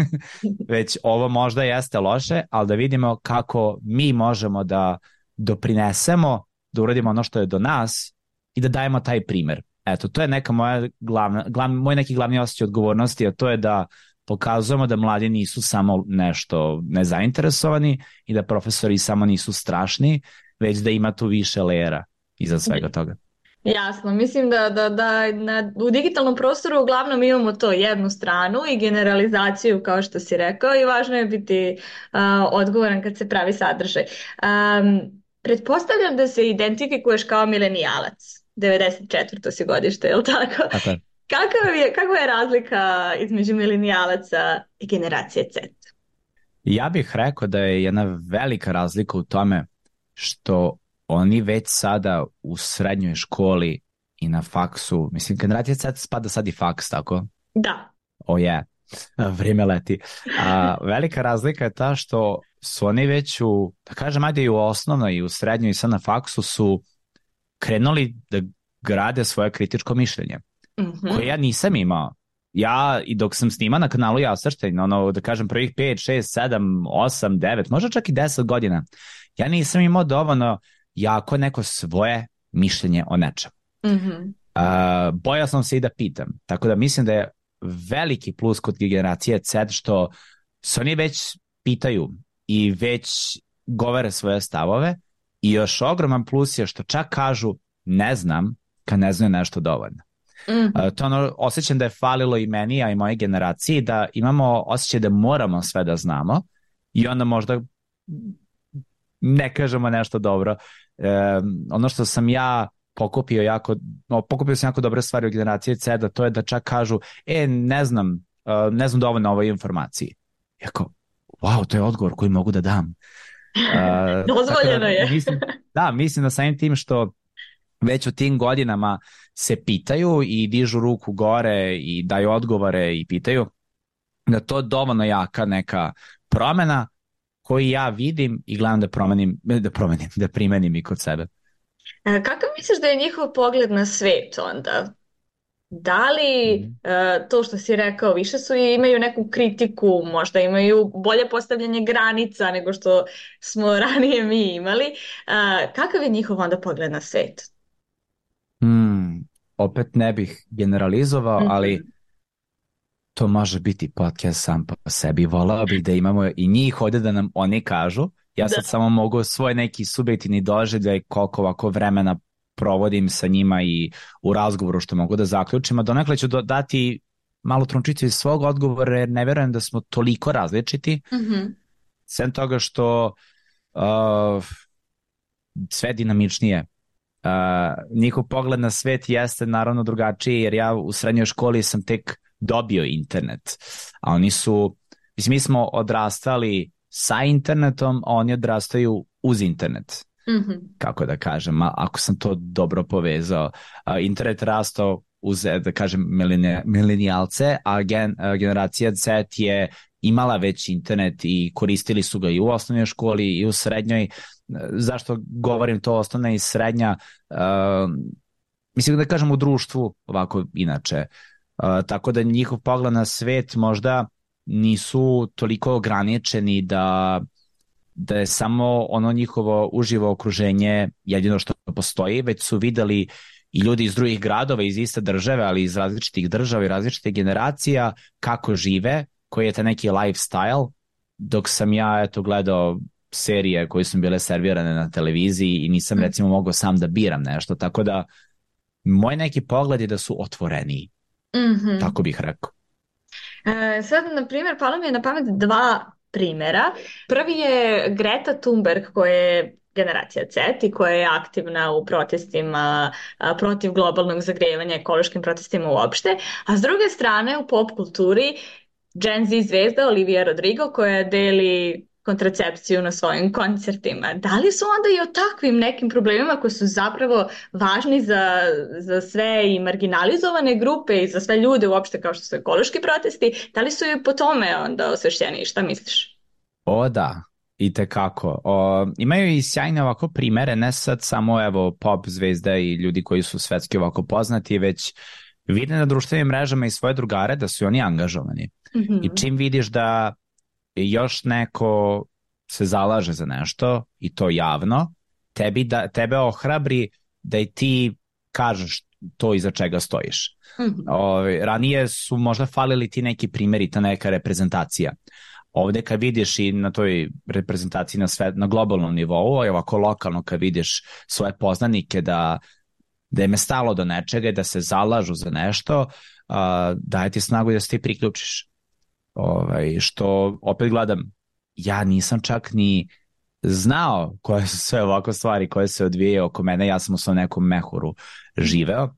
Već ovo možda jeste loše, ali da vidimo kako mi možemo da doprinesemo, da uradimo ono što je do nas i da dajemo taj primer. Eto, to je neka moja glavna, glavni, moj neki glavni osjećaj odgovornosti, a to je da pokazujemo da mladi nisu samo nešto nezainteresovani i da profesori samo nisu strašni, već da ima tu više lejera iza svega toga. Jasno, mislim da, da, da na, u digitalnom prostoru uglavnom imamo to jednu stranu i generalizaciju kao što si rekao i važno je biti uh, odgovoran kad se pravi sadržaj. Um, pretpostavljam da se identifikuješ kao milenijalac, devedeset četvrto si godište, je li tako? Tako je. Kakva je, kakva je razlika između milenijalaca i generacije Z? Ja bih rekao da je jedna velika razlika u tome što oni već sada u srednjoj školi i na faksu, mislim, generacija Z spada sad i faks, tako? Da. O je, vrijeme leti. A, velika razlika je ta što su oni već u, da kažem, ajde i u osnovnoj i u srednjoj i sad na faksu su krenuli da grade svoje kritičko mišljenje, mm-hmm. koje ja nisam imao. Ja, i dok sam snima na kanalu Jastrštajn, ono, da kažem, prvih pet, šest, sedam, osam, devet, možda čak i deset godina, ja nisam imao dovoljno jako neko svoje mišljenje o nečemu. Mm-hmm. Uh, bojao sam se i da pitam. Tako da mislim da je veliki plus kod generacije Z što se oni već pitaju i već govore svoje stavove i još ogroman plus je što čak kažu ne znam kad ne znaju nešto dovoljno. Mm-hmm. Uh, to ono, osjećam da je falilo i meni, a i moje generaciji, da imamo osjećaj da moramo sve da znamo i onda možda ne kažemo nešto dobro. E, ono što sam ja pokupio jako, no, pokupio sam jako dobre stvari u generaciji Z, da to je da čak kažu, e, ne znam, uh, ne znam dovoljno o ovoj informaciji. Jako, wow, to je odgovor koji mogu da dam. Uh, Dozvoljeno da, je. Mislim, da, mislim da samim tim što već u tim godinama se pitaju i dižu ruku gore i daju odgovore i pitaju, da to dovoljno jaka neka promena koju ja vidim i gledam da promenim, da promenim, da primenim i kod sebe. Kako misliš da je njihov pogled na svet onda? Da li uh, to što si rekao, više su i imaju neku kritiku, možda imaju bolje postavljanje granica nego što smo ranije mi imali. Uh, kakav je njihov onda pogled na svet? Hmm, opet ne bih generalizovao, mm-hmm. ali to može biti podcast sam po sebi. Volao bih da imamo i njih ovdje da nam oni kažu. Ja sad da. samo mogu svoj neki subjektivni doživljaj koliko ovako vremena provodim sa njima i u razgovoru što mogu da zaključim, a donekle ću dati malo trunčicu iz svog odgovora jer ne verujem da smo toliko različiti. Mm-hmm. Sem toga što uh, sve dinamičnije. Uh, njihov pogled na svet jeste naravno drugačiji jer ja u srednjoj školi sam tek dobio internet, a oni su, mislim, mi smo odrastali sa internetom, a oni odrastaju uz internet. Mm-hmm. Kako da kažem, ako sam to dobro povezao. Internet rastao uz, da kažem, milenijalce, a gen, generacija Z je imala već internet i koristili su ga i u osnovnoj školi i u srednjoj. Zašto govorim to osnovna i srednja? Uh, mislim da kažem u društvu ovako inače. Uh, tako da njihov pogled na svet možda nisu toliko ograničeni da da je samo ono njihovo uživo okruženje jedino što postoji, već su videli i ljudi iz drugih gradova, iz iste države, ali iz različitih država i različitih generacija, kako žive, koji je taj neki lifestyle, dok sam ja eto gledao serije koje su bile servirane na televiziji i nisam recimo mogao sam da biram nešto, tako da moj neki pogled je da su otvoreniji, mm-hmm. tako bih rekao. E, sad, na primjer, palo mi je na pamet dva primjera. Prvi je Greta Thunberg koja je generacija Z i koja je aktivna u protestima a, protiv globalnog zagrevanja, ekološkim protestima uopšte, a s druge strane u pop kulturi Gen Z zvezda Olivia Rodrigo koja deli kontracepciju na svojim koncertima. Da li su onda i o takvim nekim problemima koji su zapravo važni za, za sve i marginalizovane grupe i za sve ljude uopšte kao što su ekološki protesti, da li su i po tome onda osvešćeni? Šta misliš? O da, i tekako. O, imaju i sjajne ovako primere, ne sad samo evo pop zvezda i ljudi koji su svetski ovako poznati, već vide na društvenim mrežama i svoje drugare da su oni angažovani. Mm-hmm. I čim vidiš da još neko se zalaže za nešto i to javno, tebi da, tebe ohrabri da i ti kažeš to iza čega stojiš. Mm-hmm. O, ranije su možda falili ti neki primjeri, ta neka reprezentacija. Ovdje kad vidiš i na toj reprezentaciji na, sve, na globalnom nivou, a ovako lokalno kad vidiš svoje poznanike da, da im je stalo do nečega i da se zalažu za nešto, uh, daje ti snagu da se ti priključiš. Ovaj, što opet gledam, ja nisam čak ni znao koje su sve ovako stvari koje se odvijaju oko mene, ja sam u svom nekom mehuru živeo,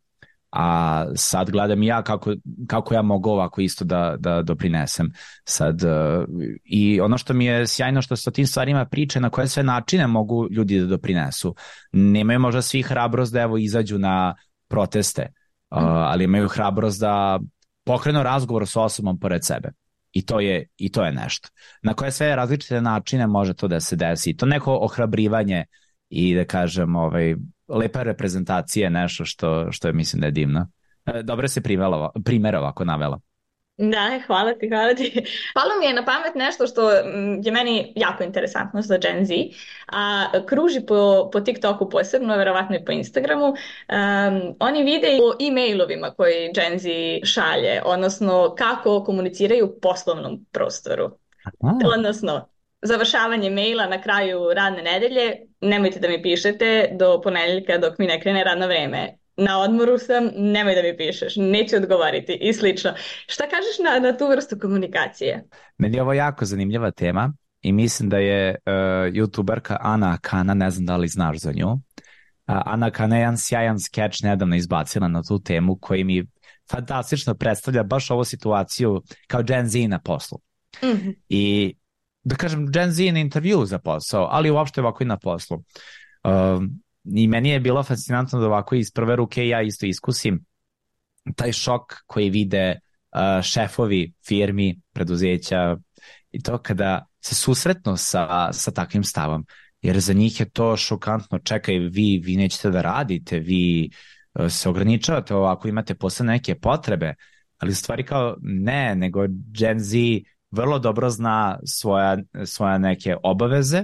a sad gledam ja kako, kako ja mogu ovako isto da, da doprinesem sad. Uh, i ono što mi je sjajno što se o tim stvarima priče na koje sve načine mogu ljudi da doprinesu. Nemaju možda svi hrabrost da evo izađu na proteste, uh, ali imaju hrabrost da pokrenu razgovor s osobom pored sebe. I to je, i to je nešto. Na koje sve različite načine može to da se desi. To neko ohrabrivanje i da kažem ovaj, lepa reprezentacija je nešto što, što je mislim da je divno. Dobro se primjer ovako navela. Da, hvala ti, hvala ti. Palo mi je na pamet nešto što je meni jako interesantno za Gen Z, a kruži po, po TikToku posebno, verovatno i po Instagramu. Um, oni vide o e-mailovima koji Gen Z šalje, odnosno kako komuniciraju u poslovnom prostoru. Aha. Odnosno, završavanje maila na kraju radne nedelje, nemojte da mi pišete do ponedjeljka dok mi ne krene radno vreme. Na odmoru sam, nemoj da mi pišeš, neću odgovoriti i slično. Šta kažeš na, na tu vrstu komunikacije? Meni je ovo jako zanimljiva tema i mislim da je uh, youtuberka Ana Kana, ne znam da li znaš za nju. Uh, Ana Kana je jedan sjajan skeč nedavno izbacila na tu temu koji mi fantastično predstavlja baš ovu situaciju kao Gen Z na poslu. Mm-hmm. I da kažem Gen Z na intervju za posao, ali uopšte ovako i na poslu. Uh, I meni je bilo fascinantno da ovako iz prve ruke ja isto iskusim taj šok koji vide uh, šefovi firmi, preduzeća i to kada se susretnu sa, sa takvim stavom, jer za njih je to šokantno. Čekaj, vi, vi nećete da radite, vi uh, se ograničavate ako imate posle neke potrebe, ali stvari kao ne, nego Gen Z vrlo dobro zna svoja, svoja neke obaveze,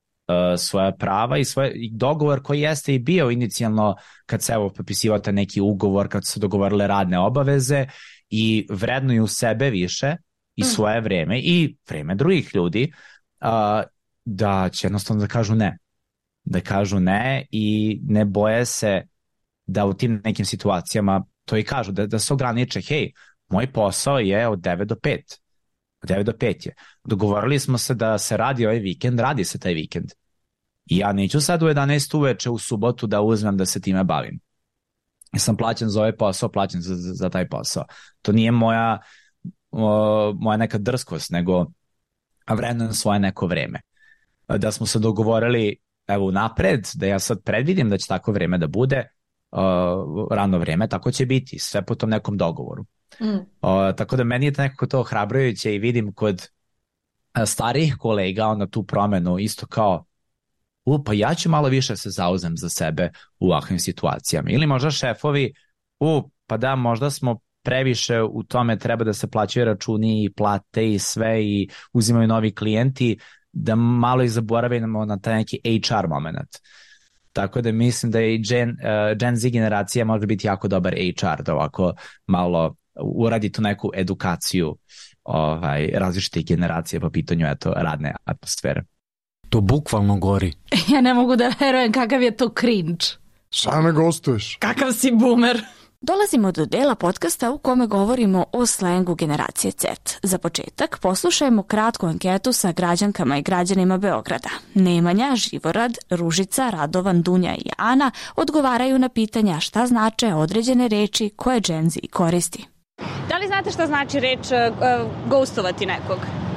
svoja prava i svoj i dogovor koji jeste i bio inicijalno kad se evo potpisivate neki ugovor, kad su dogovorile radne obaveze i vrednuju sebe više i svoje vreme i vreme drugih ljudi, uh, da će jednostavno da kažu ne. Da kažu ne i ne boje se da u tim nekim situacijama to i kažu, da, da se ograniče, hej, moj posao je od devet do pet. Od devet do pet je. Dogovorili smo se da se radi ovaj vikend, radi se taj vikend. I ja neću sad u jedanaest uveče u subotu da uzmem da se time bavim. Ja sam plaćen za ovaj posao, plaćen za, za, za taj posao. To nije moja, o, moja neka drskost, nego vrednujem svoje neko vreme. Da smo se dogovorili evo napred, da ja sad predvidim da će tako vreme da bude, o, rano vreme, tako će biti, sve po tom nekom dogovoru. Mm. O, tako da meni je nekako to ohrabrujuće i vidim kod starijih kolega onda tu promenu isto kao u, pa ja ću malo više se zauzem za sebe u ovakvim situacijama. Ili možda šefovi, u, pa da, možda smo previše u tome, treba da se plaćaju računi i plate i sve i uzimaju novi klijenti, da malo i zaboravimo na taj neki H R moment. Tako da mislim da i Gen, uh, Gen Z generacija može biti jako dobar H R, da ovako malo uradi tu neku edukaciju ovaj, različitih generacija po pitanju eto, radne atmosfere. To bukvalno gori. Ja ne mogu da verujem kakav je to cringe. Šta ne gostuješ? Kakav si boomer. Dolazimo do dela podcasta u kome govorimo o slengu generacije Z. Za početak poslušajmo kratku anketu sa građankama i građanima Beograda. Nemanja, Živorad, Ružica, Radovan, Dunja i Ana odgovaraju na pitanja šta znače određene reči koje Gen Z koristi. Da li znate šta znači reč uh, ghostovati nekog?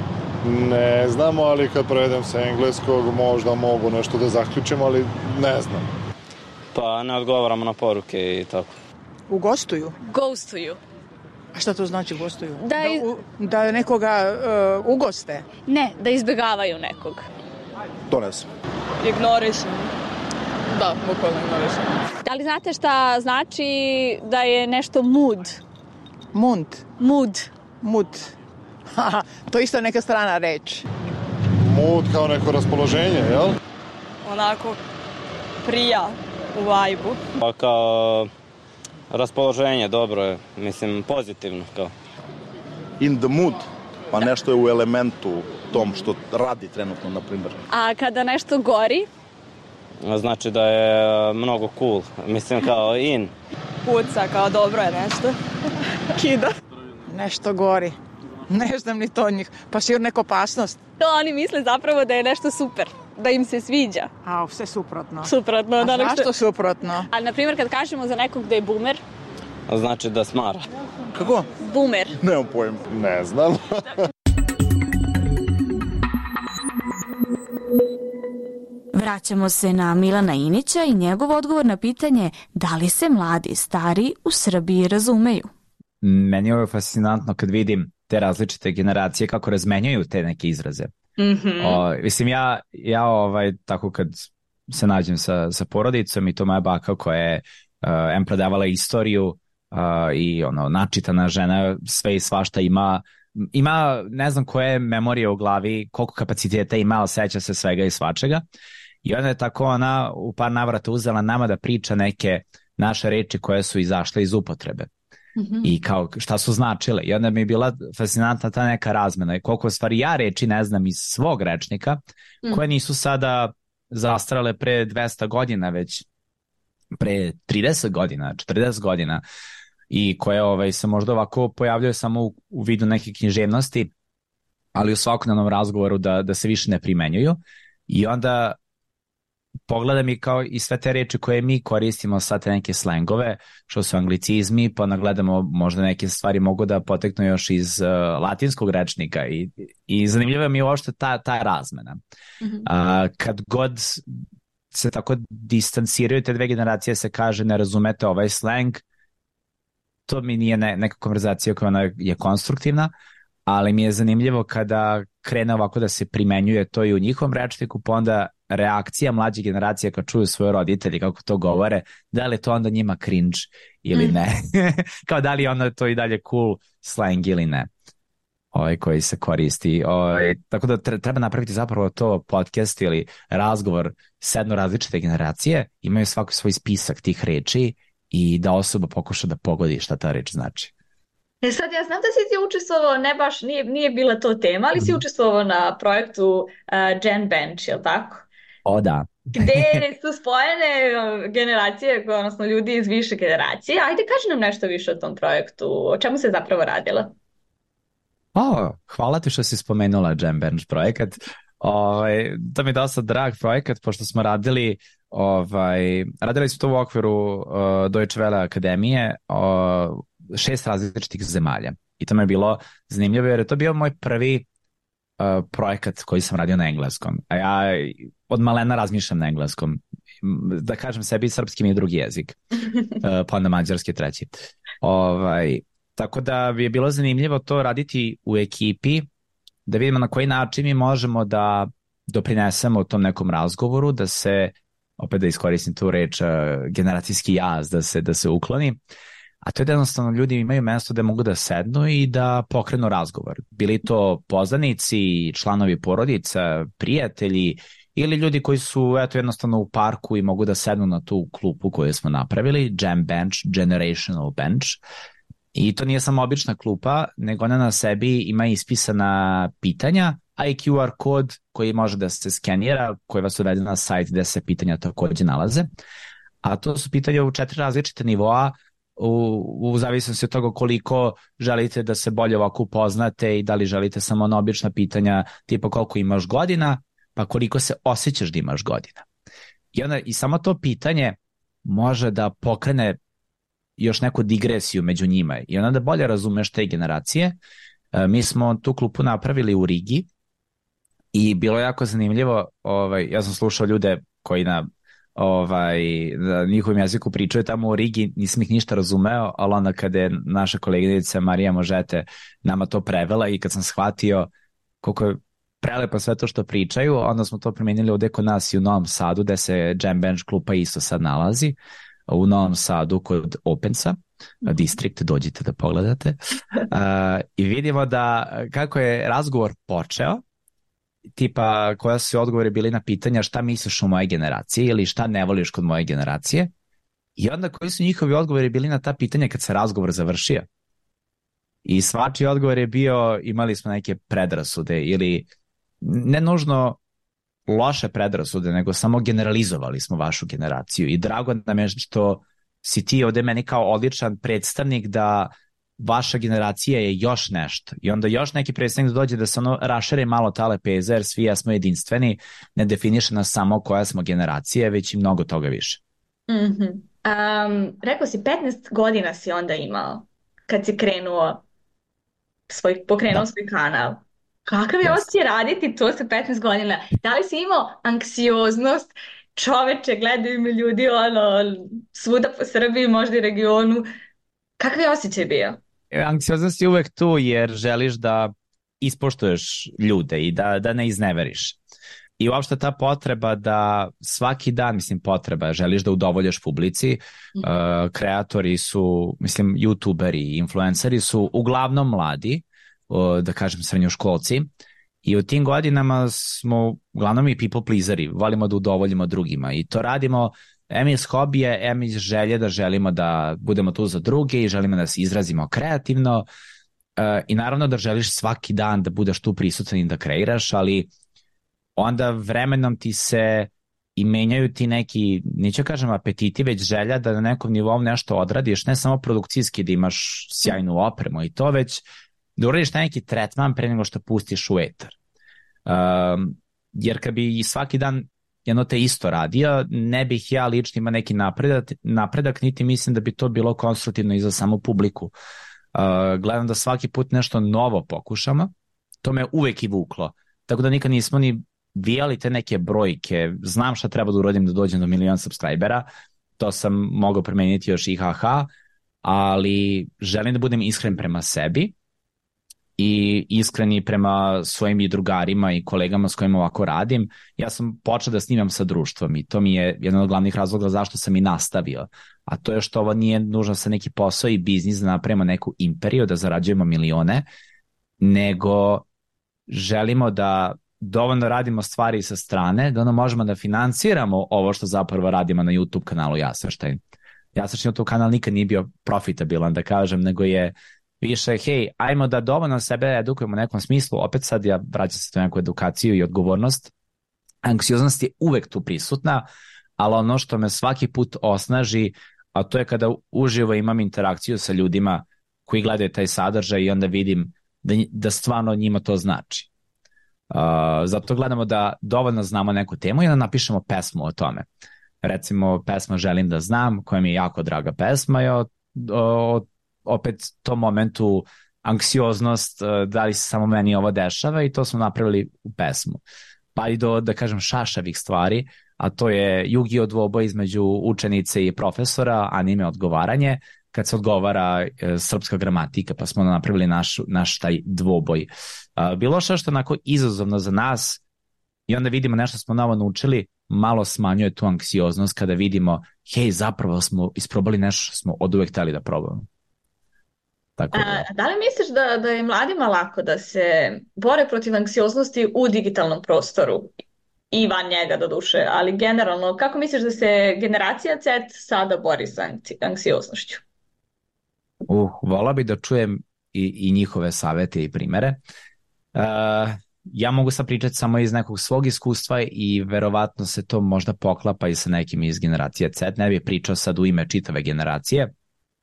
Ne znamo, ali kad prevedem sa engleskog možda mogu nešto da zaključim, ali ne znam. Pa ne odgovaramo na poruke i tako. Ugostuju? Ghostuju. A šta to znači gostuju? Da, da, u, da nekoga uh, ugoste? Ne, da izbjegavaju nekog. To ne znam. Ignorišu. Da, bukvalno ignorišu. Da li znate šta znači da je nešto mood? Mund? Mood. Mood. Haha, to isto neka strana reč. Mood kao neko raspoloženje, jel? Onako prija u vajbu. Pa kao raspoloženje, dobro je, mislim pozitivno kao. In the mood, pa nešto je u elementu tom što radi trenutno, na primjer. A kada nešto gori? Znači da je mnogo cool, mislim kao in. Puca, kao dobro je nešto. Kida. Nešto gori. Ne znam ni to njih. Pa sigurno neka opasnost. To oni misle zapravo da je nešto super. Da im se sviđa. A, sve suprotno. Suprotno. A da zašto što... suprotno? Ali, na primjer, kad kažemo za nekog da je boomer... Znači da smara. Kako? Boomer. Nemam pojem. Ne znam. Vraćamo se na Milana Inića i njegov odgovor na pitanje da li se mladi i stari u Srbiji razumeju. Meni je ovo fascinantno kad vidim te različite generacije kako razmenjaju te neke izraze. Mm-hmm. O, mislim, ja, ja ovaj, tako kad se nađem sa, sa porodicom i to moja baka koja je uh, em predavala istoriju uh, i ono, načitana žena, sve i svašta ima, ima ne znam koje memorije u glavi, koliko kapaciteta ima, ali seća se svega i svačega. I onda je tako ona u par navrata uzela nama da priča neke naše reči koje su izašle iz upotrebe. Mm-hmm. I kao šta su značile. I onda mi je bila fascinantna ta neka razmena i koliko stvari ja reči ne znam iz svog rečnika, mm. koje nisu sada zastarale pre dvesta godina, već pre trideset godina, četrdeset godina i koje ovaj, se možda ovako pojavljaju samo u, u vidu neke književnosti, ali u svakodnevnom razgovoru da, da se više ne primenjuju. I onda pogledam i kao i sve te reči koje mi koristimo, sad te neke slangove, što su anglicizmi, pa nagledamo možda neke stvari mogu da poteknu još iz uh, latinskog rečnika i, i zanimljiva mi je uopšte ta, ta razmena. Mm-hmm. Uh, kad god se tako distanciraju te dve generacije, se kaže ne razumete ovaj slang, to mi nije ne, neka konverzacija koja ona je konstruktivna, ali mi je zanimljivo kada krene ovako da se primenjuje to i u njihovom rečniku, pa onda reakcija mlađe generacije kad čuju svoje roditelji kako to govore, da li je to onda njima cringe ili ne. Kao da li je onda to i dalje cool slang ili ne. Ovaj, koji se koristi. Ovaj, tako da treba napraviti zapravo to podcast ili razgovor s jedno različite generacije, imaju svaki svoj spisak tih reči i da osoba pokuša da pogodi šta ta reč znači. E sad, ja znam da si ti učestvovao, ne baš, nije, nije bila to tema, ali si učestvovao na projektu uh, Gen Bench, je li tako? O, da. Gde su spojene generacije, odnosno ljudi iz više generacije. Ajde, kaži nam nešto više o tom projektu, o čemu se zapravo radila? O, hvala ti što si spomenula Gen Bench projekat. Ovaj, to mi je dosta drag projekat, pošto smo radili, ovaj, radili smo to u okviru uh, Deutsche Welle akademije, uh, šest različitih zemalja. I to mi je bilo zanimljivo jer je to bio moj prvi uh, projekat koji sam radio na engleskom. A ja od malena razmišljam na engleskom. Da kažem sebi, srpski mi je drugi jezik. Uh, pa onda mađarski treći. Ovaj, tako da bi je bilo zanimljivo to raditi u ekipi, da vidimo na koji način mi možemo da doprinesemo tom nekom razgovoru, da se, opet da iskoristim tu reč, uh, generacijski jaz, da se, da se ukloni. A to je da jednostavno ljudi imaju mesto da mogu da sednu i da pokrenu razgovor. Bili to poznanici, članovi porodica, prijatelji ili ljudi koji su eto jednostavno u parku i mogu da sednu na tu klupu koju smo napravili, Gen Bench, Generational Bench. I to nije samo obična klupa, nego ona na sebi ima ispisana pitanja, a i Q R kod koji može da se skenira, koji vas uvede na sajt gde se pitanja takođe nalaze. A to su pitanja u četiri različite nivoa, u, u zavisnosti od toga koliko želite da se bolje ovako upoznate i da li želite samo na obična pitanja tipa koliko imaš godina, pa koliko se osjećaš da imaš godina. I, onda, i samo to pitanje može da pokrene još neku digresiju među njima i onda da bolje razumeš te generacije. E, mi smo tu klupu napravili u Rigi i bilo je jako zanimljivo, ovaj, ja sam slušao ljude koji na ovaj, na njihovim jeziku pričaju tamo u Rigi, nisam ih ništa razumeo, ali onda kada je naša koleginica Marija Možete nama to prevela i kad sam shvatio koliko je prelepo sve to što pričaju, onda smo to promenili ovde kod nas i u Novom Sadu, gde se Gen Bench klupa isto sad nalazi, u Novom Sadu kod Opensa, District, dođite da pogledate. Uh, I vidimo da kako je razgovor počeo, tipa koja su odgovori bili na pitanja šta misliš o moje generaciji ili šta ne voliš kod moje generacije, i onda koji su njihovi odgovori bili na ta pitanja kad se razgovor završio. I svačiji odgovor je bio imali smo neke predrasude ili ne nužno loše predrasude, nego samo generalizovali smo vašu generaciju i drago nam je što si ti ovde meni kao odličan predstavnik da vaša generacija je još nešto i onda još neki predstavnik dođe da se ono rašere malo ta lepeza jer svi smo jedinstveni, ne definiše nas samo koja smo generacija, već i mnogo toga više. Mm-hmm. Um, rekao si petnaest godina si onda imao kad si krenuo svoj, pokrenuo da. svoj kanal. Kakav je yes. osjećaj raditi to sa petnaest godina? Da li si imao anksioznost? Čoveče, gledaju me ljudi ono, svuda po Srbiji, možda i regionu. Kakav je osjećaj bio? Anksioznost je uvek tu jer želiš da ispoštuješ ljude i da, da ne izneveriš. I uopšte ta potreba da svaki dan, mislim potreba, želiš da udovoljaš publici, mm. uh, kreatori su, mislim, youtuberi, influenceri su uglavnom mladi, da kažem srednjoškolci, i u tim godinama smo uglavnom i people pleaseri, volimo da udovoljimo drugima i to radimo em iz hobije, em iz želje da želimo da budemo tu za druge i želimo da se izrazimo kreativno uh, i naravno da želiš svaki dan da budeš tu prisutan i da kreiraš, ali onda vremenom ti se i menjaju ti neki, neću kažem apetiti, već želja da na nekom nivou nešto odradiš, ne samo produkcijski da imaš sjajnu opremu i to, već da uradiš neki tretman pre nego što pustiš u etar. Um, jer kad bi svaki dan jedno te isto radio, ne bih ja lično imao neki napredak, napredak, niti mislim da bi to bilo konstruktivno i za samu publiku. Uh, gledam da svaki put nešto novo pokušamo, to me uvek i vuklo. Tako da nikad nismo ni vijali te neke brojke, znam šta treba da uradim da dođem do milion subscribera, to sam mogao promeniti još i haha, ali želim da budem iskren prema sebi i iskreni prema svojim i drugarima i kolegama s kojima ovako radim. Ja sam počeo da snimam sa društvom i to mi je jedan od glavnih razloga zašto sam i nastavio. A to je što ovo nije nužno sa neki posao i biznis da napravimo neku imperiju, da zarađujemo milione, nego želimo da dovoljno radimo stvari sa strane, da ono možemo da financiramo ovo što zapravo radimo na YouTube kanalu Jasrštajn. Jasrštajn YouTube kanal nikad nije bio profitabilan, da kažem, nego je više, hej, ajmo da dovoljno sebe edukujemo u nekom smislu, opet sad ja vraćam se to neku edukaciju i odgovornost. Anksioznost je uvek tu prisutna, ali ono što me svaki put osnaži, a to je kada uživo imam interakciju sa ljudima koji gledaju taj sadržaj i onda vidim da, da stvarno njima to znači. Uh, zato gledamo da dovoljno znamo neku temu i da napišemo pesmu o tome. Recimo, pesma Želim da znam, koja mi je jako draga pesma, je o, o, opet tom momentu anksioznost, da li se samo meni ovo dešava, i to smo napravili u pesmu. Pa i do, da kažem, šašavih stvari, a to je Yu-Gi-Oh dvoboj između učenice i profesora, anime odgovaranje, kad se odgovara e, srpska gramatika, pa smo napravili naš, naš taj dvoboj. A, bilo što što onako izazovno za nas i onda vidimo nešto smo novo naučili, malo smanjuje tu anksioznost kada vidimo, hej, zapravo smo isprobali nešto što smo od uvek hteli da probamo. Tako da. A, da li misliš da, da je mladima lako da se bore protiv anksioznosti u digitalnom prostoru i van njega do duše, ali generalno, kako misliš da se generacija Z sada bori sa anksioznošću? Uh, vola bi da čujem i, i njihove savete i primere. Uh, ja mogu sad pričati samo iz nekog svog iskustva i verovatno se to možda poklapa i sa nekim iz generacije Z. Ne bih pričao sad u ime čitave generacije.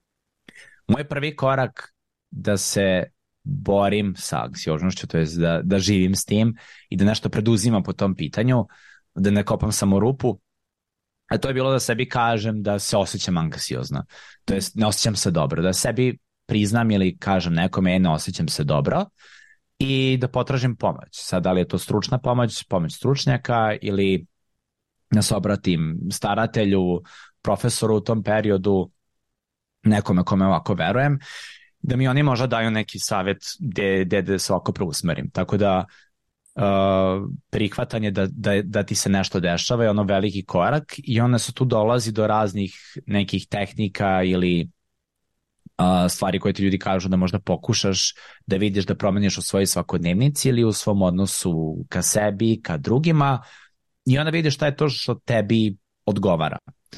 Moj prvi korak da se borim sa anksioznošću, to je da, da živim s tim i da nešto preduzimam po tom pitanju, da ne kopam samo rupu, a to je bilo da sebi kažem da se osjećam anksiozno, to jest ne osjećam se dobro, da sebi priznam ili kažem nekome e, ne osjećam se dobro i da potražim pomoć. Sad, da li je to stručna pomoć, pomoć stručnjaka ili da se obratim staratelju, profesoru u tom periodu, nekome kome ovako verujem, da mi oni možda daju neki savjet gde, gde, gde se ovako preusmerim. Tako da uh, prihvatanje da, da, da ti se nešto dešava je ono veliki korak i onda se tu dolazi do raznih nekih tehnika ili uh, stvari koje ti ljudi kažu da možda pokušaš da vidiš da promeniš u svojoj svakodnevnici ili u svom odnosu ka sebi, ka drugima, i onda vidiš šta je to što tebi odgovara.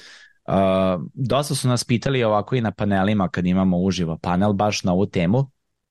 Uh, dosta su nas pitali ovako i na panelima kad imamo uživo panel baš na ovu temu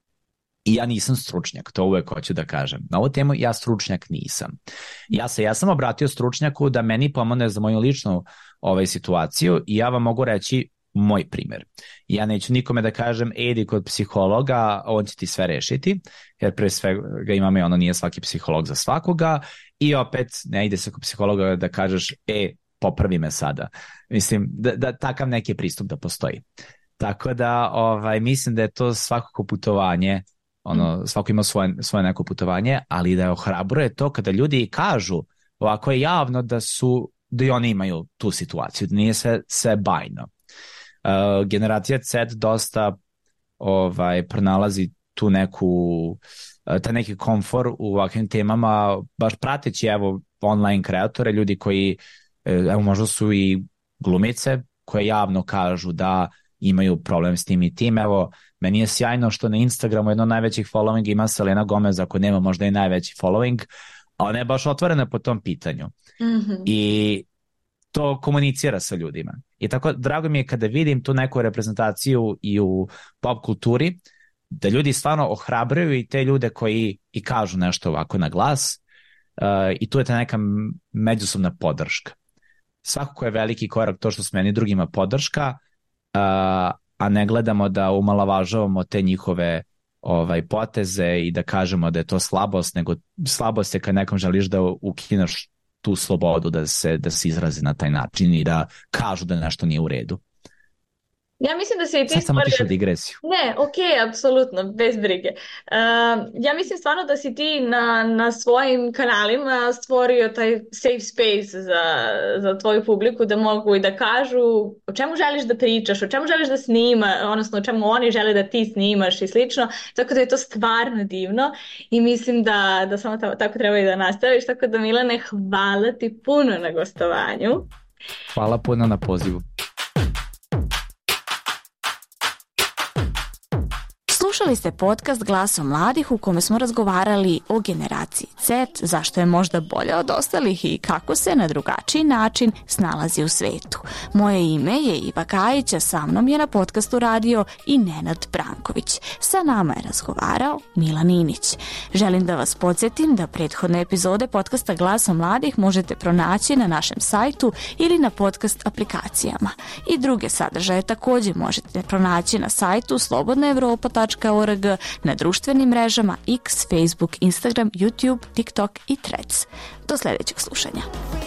i ja nisam stručnjak, to uvek hoću da kažem. Na ovu temu ja stručnjak nisam. Ja se, ja sam obratio stručnjaku da meni pomogne za moju ličnu ovaj, situaciju i ja vam mogu reći moj primer. Ja neću nikome da kažem idi kod psihologa, on će ti sve rešiti, jer pre svega imamo i ono nije svaki psiholog za svakoga i opet ne ide se kod psihologa da kažeš e, popravi me sada. Mislim, da, da takav neki pristup da postoji. Tako da, ovaj, mislim da je to svakako putovanje, ono, svako ima svoje, svoje neko putovanje, ali da je ohrabruje to kada ljudi kažu ovako je javno da su, da i oni imaju tu situaciju, da nije sve, sve bajno. Uh, generacija Z dosta ovaj, pronalazi tu neku, uh, ta neki komfor u ovakvim temama, baš prateći evo online kreatore, ljudi koji evo možda su i glumice koje javno kažu da imaju problem s tim i tim. Evo, meni je sjajno što na Instagramu jedno od najvećih following ima Selena Gomez, ako nema možda i najveći following, a ona je baš otvorena po tom pitanju. Mm-hmm. I to komunicira sa ljudima. I tako drago mi je kada vidim tu neku reprezentaciju i u pop kulturi, da ljudi stvarno ohrabruju i te ljude koji i kažu nešto ovako na glas, uh, i tu je ta neka međusobna podrška. Svakako je veliki korak to što smo meni drugima podrška, a, a ne gledamo da umalavažavamo te njihove ovaj, poteze i da kažemo da je to slabost, nego slabost je kad nekom želiš da ukineš tu slobodu da se, da se izrazi na taj način i da kažu da nešto nije u redu. Ja mislim da se i ti Sad sam stvorio... otišao digresiju. Ne, ok, apsolutno, bez brige. Uh, ja mislim stvarno da si ti na, na svojim kanalima stvorio taj safe space za, za tvoju publiku da mogu i da kažu o čemu želiš da pričaš, o čemu želiš da snima, odnosno o čemu oni žele da ti snimaš i slično, tako da je to stvarno divno i mislim da, da samo tako treba i da nastaviš, tako da Milane, hvala ti puno na gostovanju. Hvala puno na pozivu. Slušali ste podcast Glasom mladih u kome smo razgovarali o generaciji Z, zašto je možda bolja od ostalih i kako se na drugačiji način snalazi u svetu. Moje ime je Iva Gajić, a sa mnom je na podcastu radio i Nenad Branković. Sa nama je razgovarao Milan Inić. Želim da vas podsjetim da prethodne epizode podcasta Glasom mladih možete pronaći na našem sajtu ili na podcast aplikacijama. I druge sadržaje također možete pronaći na sajtu slobodna evropa tačka org, na društvenim mrežama X, Facebook, Instagram, YouTube, TikTok i Threads. Do sljedećeg slušanja.